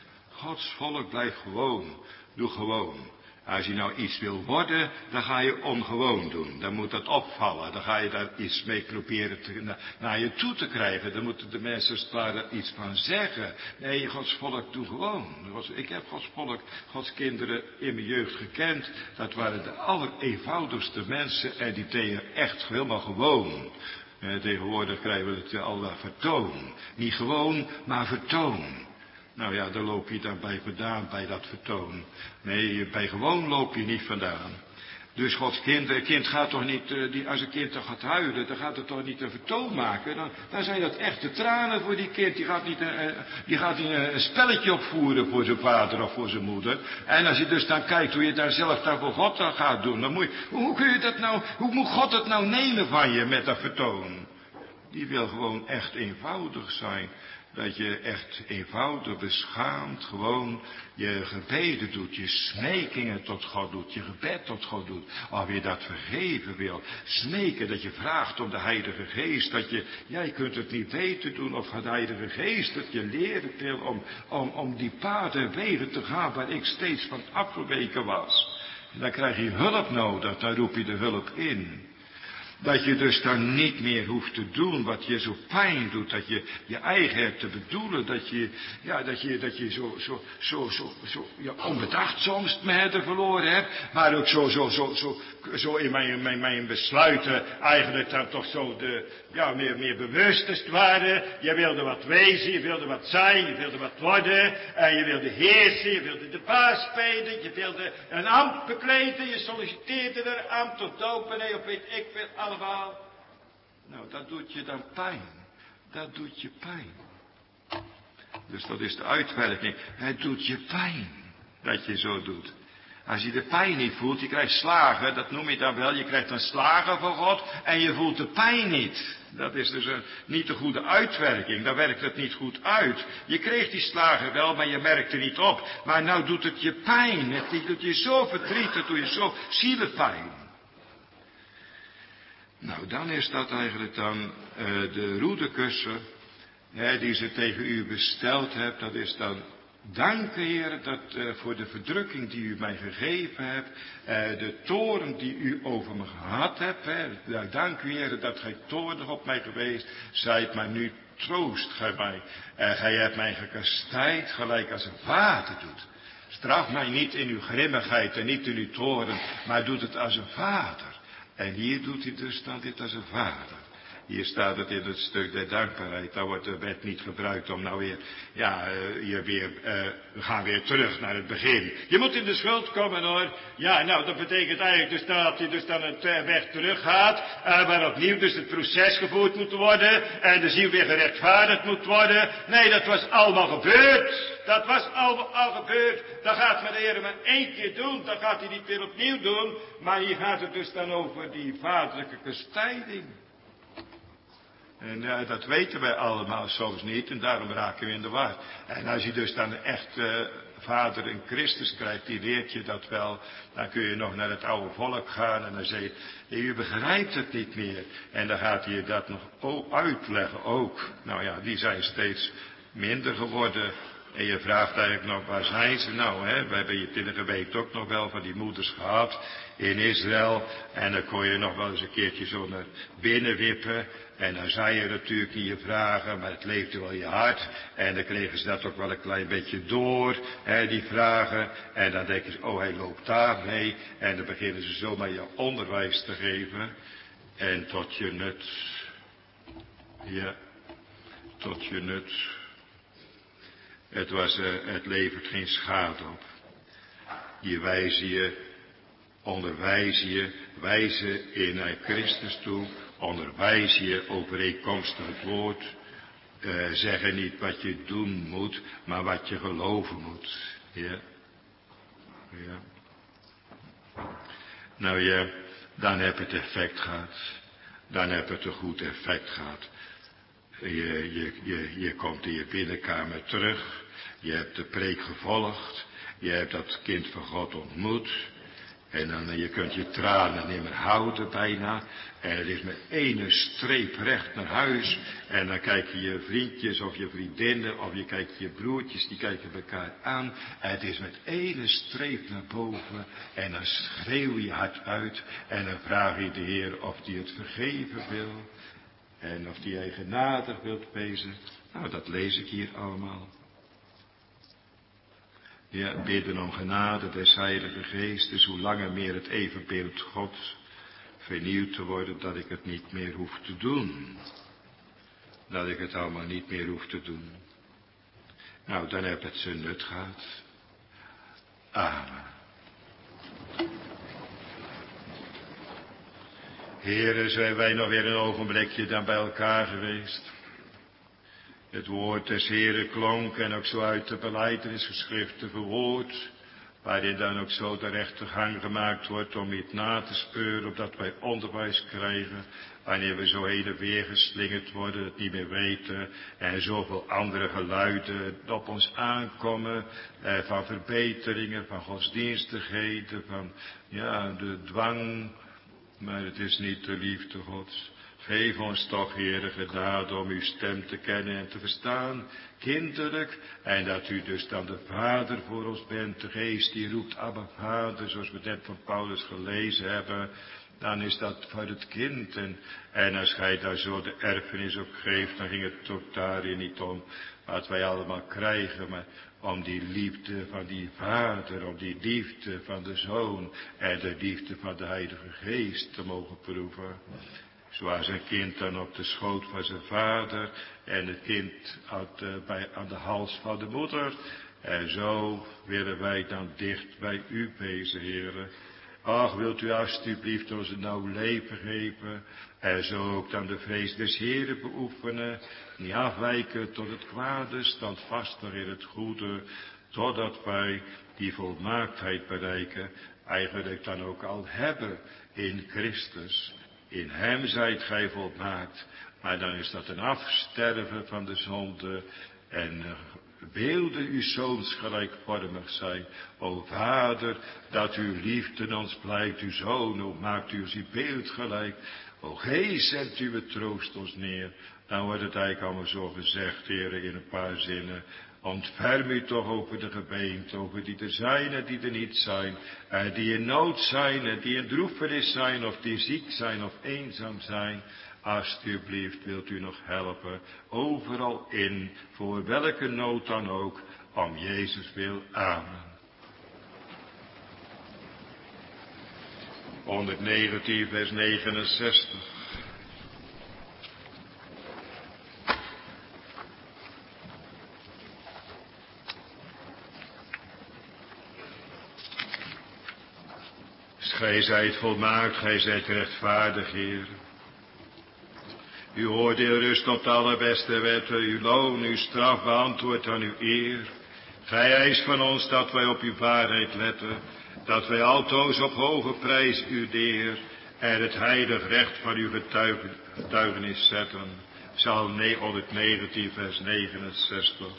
Gods volk blijft gewoon. Doe gewoon. Als je nou iets wil worden, dan ga je ongewoon doen. Dan moet dat opvallen. Dan ga je daar iets mee proberen te, na, naar je toe te krijgen. Dan moeten de mensen daar iets van zeggen. Nee, Gods volk, doe gewoon. Ik heb Gods volk, Gods kinderen in mijn jeugd gekend. Dat waren de allereenvoudigste mensen en die deden echt helemaal gewoon. Eh, tegenwoordig krijgen we het al vertoon. Niet gewoon, maar vertoon. Nou ja, daar loop je dan bij vandaan, bij dat vertoon. Nee, bij gewoon loop je niet vandaan. Dus Gods kind, een kind gaat toch niet, uh, die, als een kind toch gaat huilen, dan gaat het toch niet een vertoon maken. Dan, dan zijn dat echte tranen voor die kind. Die gaat niet, uh, die gaat niet uh, een spelletje opvoeren voor zijn vader of voor zijn moeder. En als je dus dan kijkt hoe je daar zelf dan voor God dan gaat doen, dan moet je, hoe kun je dat nou, hoe moet God het nou nemen van je met dat vertoon? Die wil gewoon echt eenvoudig zijn. Dat je echt eenvoudig, beschaamd, gewoon je gebeden doet, je smekingen tot God doet, je gebed tot God doet. Of je dat vergeven wil. Smeken, dat je vraagt om de Heilige Geest, dat je, jij kunt het niet weten doen, of de Heilige Geest dat je leren wil om, om, om die paden en wegen te gaan waar ik steeds van afgeweken was. En dan krijg je hulp nodig, dan roep je de hulp in. Dat je dus dan niet meer hoeft te doen wat je zo pijn doet. Dat je je eigen hebt te bedoelen. Dat je, ja, dat je, dat je zo, zo, zo, zo, zo ja, onbedacht soms me verloren hebt. Maar ook zo, zo, zo, zo, zo in mijn, mijn, mijn besluiten eigenlijk dan toch zo de, ja, meer, meer bewustest waren. Je wilde wat wezen, je wilde wat zijn, je wilde wat worden. En je wilde heersen, je wilde de baas spelen, je wilde een ambt bekleden. Je solliciteerde er ambt of dopenee of weet ik veel allemaal. Nou, dat doet je dan pijn. Dat doet je pijn. Dus dat is de uitwerking. Het doet je pijn dat je zo doet. Als je de pijn niet voelt, je krijgt slagen, dat noem je dan wel, je krijgt dan slagen van God en je voelt de pijn niet. Dat is dus een, niet de goede uitwerking, dan werkt het niet goed uit. Je kreeg die slagen wel, maar je merkte niet op. Maar nou doet het je pijn, het doet je zo verdriet, het doet je zo zielepijn. Nou, dan is dat eigenlijk dan uh, de roedekussen, hè, die ze tegen u besteld hebt. Dat is dan, dank Heer, dat uh, voor de verdrukking die u mij gegeven hebt, uh, de toorn die u over me gehad hebt. Hè. Nou, dank u Heer dat gij toornig op mij geweest zijt, maar nu troost gij mij. Uh, gij hebt mij gekastijd, gelijk als een vader doet. Straf mij niet in uw grimmigheid en niet in uw toorn, maar doet het als een vader. En hier doet hij dus dan dit als een vader. Hier staat het in het stuk der dankbaarheid. Daar wordt de wet niet gebruikt om nou weer, ja, uh, je weer, uh, we gaan weer terug naar het begin. Je moet in de schuld komen hoor. Ja, nou, dat betekent eigenlijk dus dat je dus dan het uh, weg terug gaat. Uh, waar opnieuw dus het proces gevoerd moet worden. En de ziel weer gerechtvaardigd moet worden. Nee, dat was allemaal gebeurd. Dat was al, al gebeurd. Dat gaat met de Heer maar één keer doen. Dat gaat hij niet weer opnieuw doen. Maar hier gaat het dus dan over die vaderlijke kastijding. En uh, dat weten wij allemaal soms niet. En daarom raken we in de war. En als je dus dan een echte vader in Christus krijgt, die leert je dat wel. Dan kun je nog naar het oude volk gaan. En dan zeg je, u begrijpt het niet meer. En dan gaat hij je dat nog uitleggen ook. Nou ja, die zijn steeds minder geworden. En je vraagt eigenlijk nog, waar zijn ze nou, hè? We hebben hier in de gemeente ook nog wel van die moeders gehad in Israël. En dan kon je nog wel eens een keertje zo naar binnen wippen. En dan zei je natuurlijk niet je vragen, maar het leefde wel in je hart. En dan kregen ze dat ook wel een klein beetje door, hè, die vragen. En dan denken ze, oh, hij loopt daar mee. En dan beginnen ze zomaar je onderwijs te geven. En tot je nut, ja, tot je nut. Het, was, uh, het levert geen schade op. Je wijzen je, onderwijs je, wijzen in naar Christus toe, onderwijs je overeenkomstig het woord. Uh, zeggen niet wat je doen moet, maar wat je geloven moet. Ja. Ja. Nou ja, dan heb het effect gehad. Dan heb het een goed effect gehad. Je, je, je, je komt in je binnenkamer terug. Je hebt de preek gevolgd. Je hebt dat kind van God ontmoet. En dan, je kunt je tranen niet meer houden bijna. En het is met ene streep recht naar huis. En dan kijken je vriendjes of je vriendinnen of je kijkt je broertjes, die kijken elkaar aan. En het is met ene streep naar boven. En dan schreeuw je hard uit. En dan vraag je de Heer of die het vergeven wil. En of die hij genadig wilt wezen. Nou, dat lees ik hier allemaal. Ja, bidden om genade des Heilige Geestes, hoe langer meer het evenbeeld Gods vernieuwd te worden, dat ik het niet meer hoef te doen. Dat ik het allemaal niet meer hoef te doen. Nou, dan heb het zijn nut gehad. Amen. Heren, zijn wij nog weer een ogenblikje dan bij elkaar geweest. Het woord des Heren klonk en ook zo uit de belijdenisgeschriften verwoord, waarin dan ook zo de rechtergang gemaakt wordt om iets na te speuren, opdat wij onderwijs krijgen, wanneer we zo heen en weer geslingerd worden, het niet meer weten, en zoveel andere geluiden op ons aankomen, eh, van verbeteringen, van godsdienstigheden, van, ja, de dwang, maar het is niet de liefde Gods. Geef ons toch, Heere, genade om uw stem te kennen en te verstaan, kinderlijk, en dat u dus dan de Vader voor ons bent, de Geest die roept, Abba Vader, zoals we net van Paulus gelezen hebben, dan is dat voor het kind, en, en als gij daar zo de erfenis op geeft, dan ging het ook daarin niet om wat wij allemaal krijgen, maar om die liefde van die Vader, om die liefde van de Zoon en de liefde van de Heilige Geest te mogen proeven. Zoals een kind dan op de schoot van zijn vader en het kind uit, uh, bij, aan de hals van de moeder. En zo willen wij dan dicht bij u wezen, Heere. Ach, wilt u alstublieft ons een nauw leven geven. En zo ook dan de vrees des Heeren beoefenen. Niet afwijken tot het kwade, standvastig in het goede. Totdat wij die volmaaktheid bereiken. Eigenlijk dan ook al hebben in Christus. In hem zijt gij volmaakt, maar dan is dat een afsterven van de zonde en uh, wilde uw zoons gelijkvormig zijn. O Vader, dat uw liefde ons blijkt, uw Zoon, o maakt u ons uw beeld gelijk. O Geest, zet uw troost ons neer. Dan wordt het eigenlijk allemaal zo gezegd, Heere, in een paar zinnen. Ontferm u toch over de gemeente, over die er zijn en die er niet zijn, en die in nood zijn en die in droefenis zijn, of die ziek zijn of eenzaam zijn. Alsjeblieft wilt u nog helpen, overal in, voor welke nood dan ook, om Jezus wil. Amen. honderdnegentien vers negenenzestig. Gij zijt volmaakt, gij zijt rechtvaardig, Heer. Uw oordeel rust op de allerbeste wetten, uw loon, uw straf beantwoordt aan uw eer. Gij eist van ons dat wij op uw waarheid letten, dat wij altoos op hoge prijs uw Heer en het heilig recht van uw getuigen, getuigenis zetten. Psalm honderdnegentien vers negenenzestig.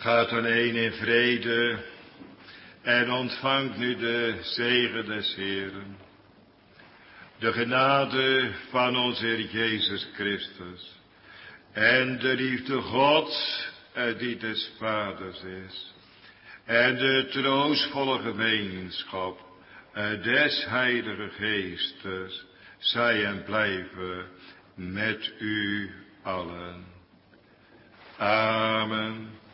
Gaat alleen in vrede en ontvangt nu de zegen des Heeren. De genade van onze Heer Jezus Christus en de liefde Gods die des Vaders is en de troostvolle gemeenschap des Heilige Geestes zij en blijven met u allen. Amen.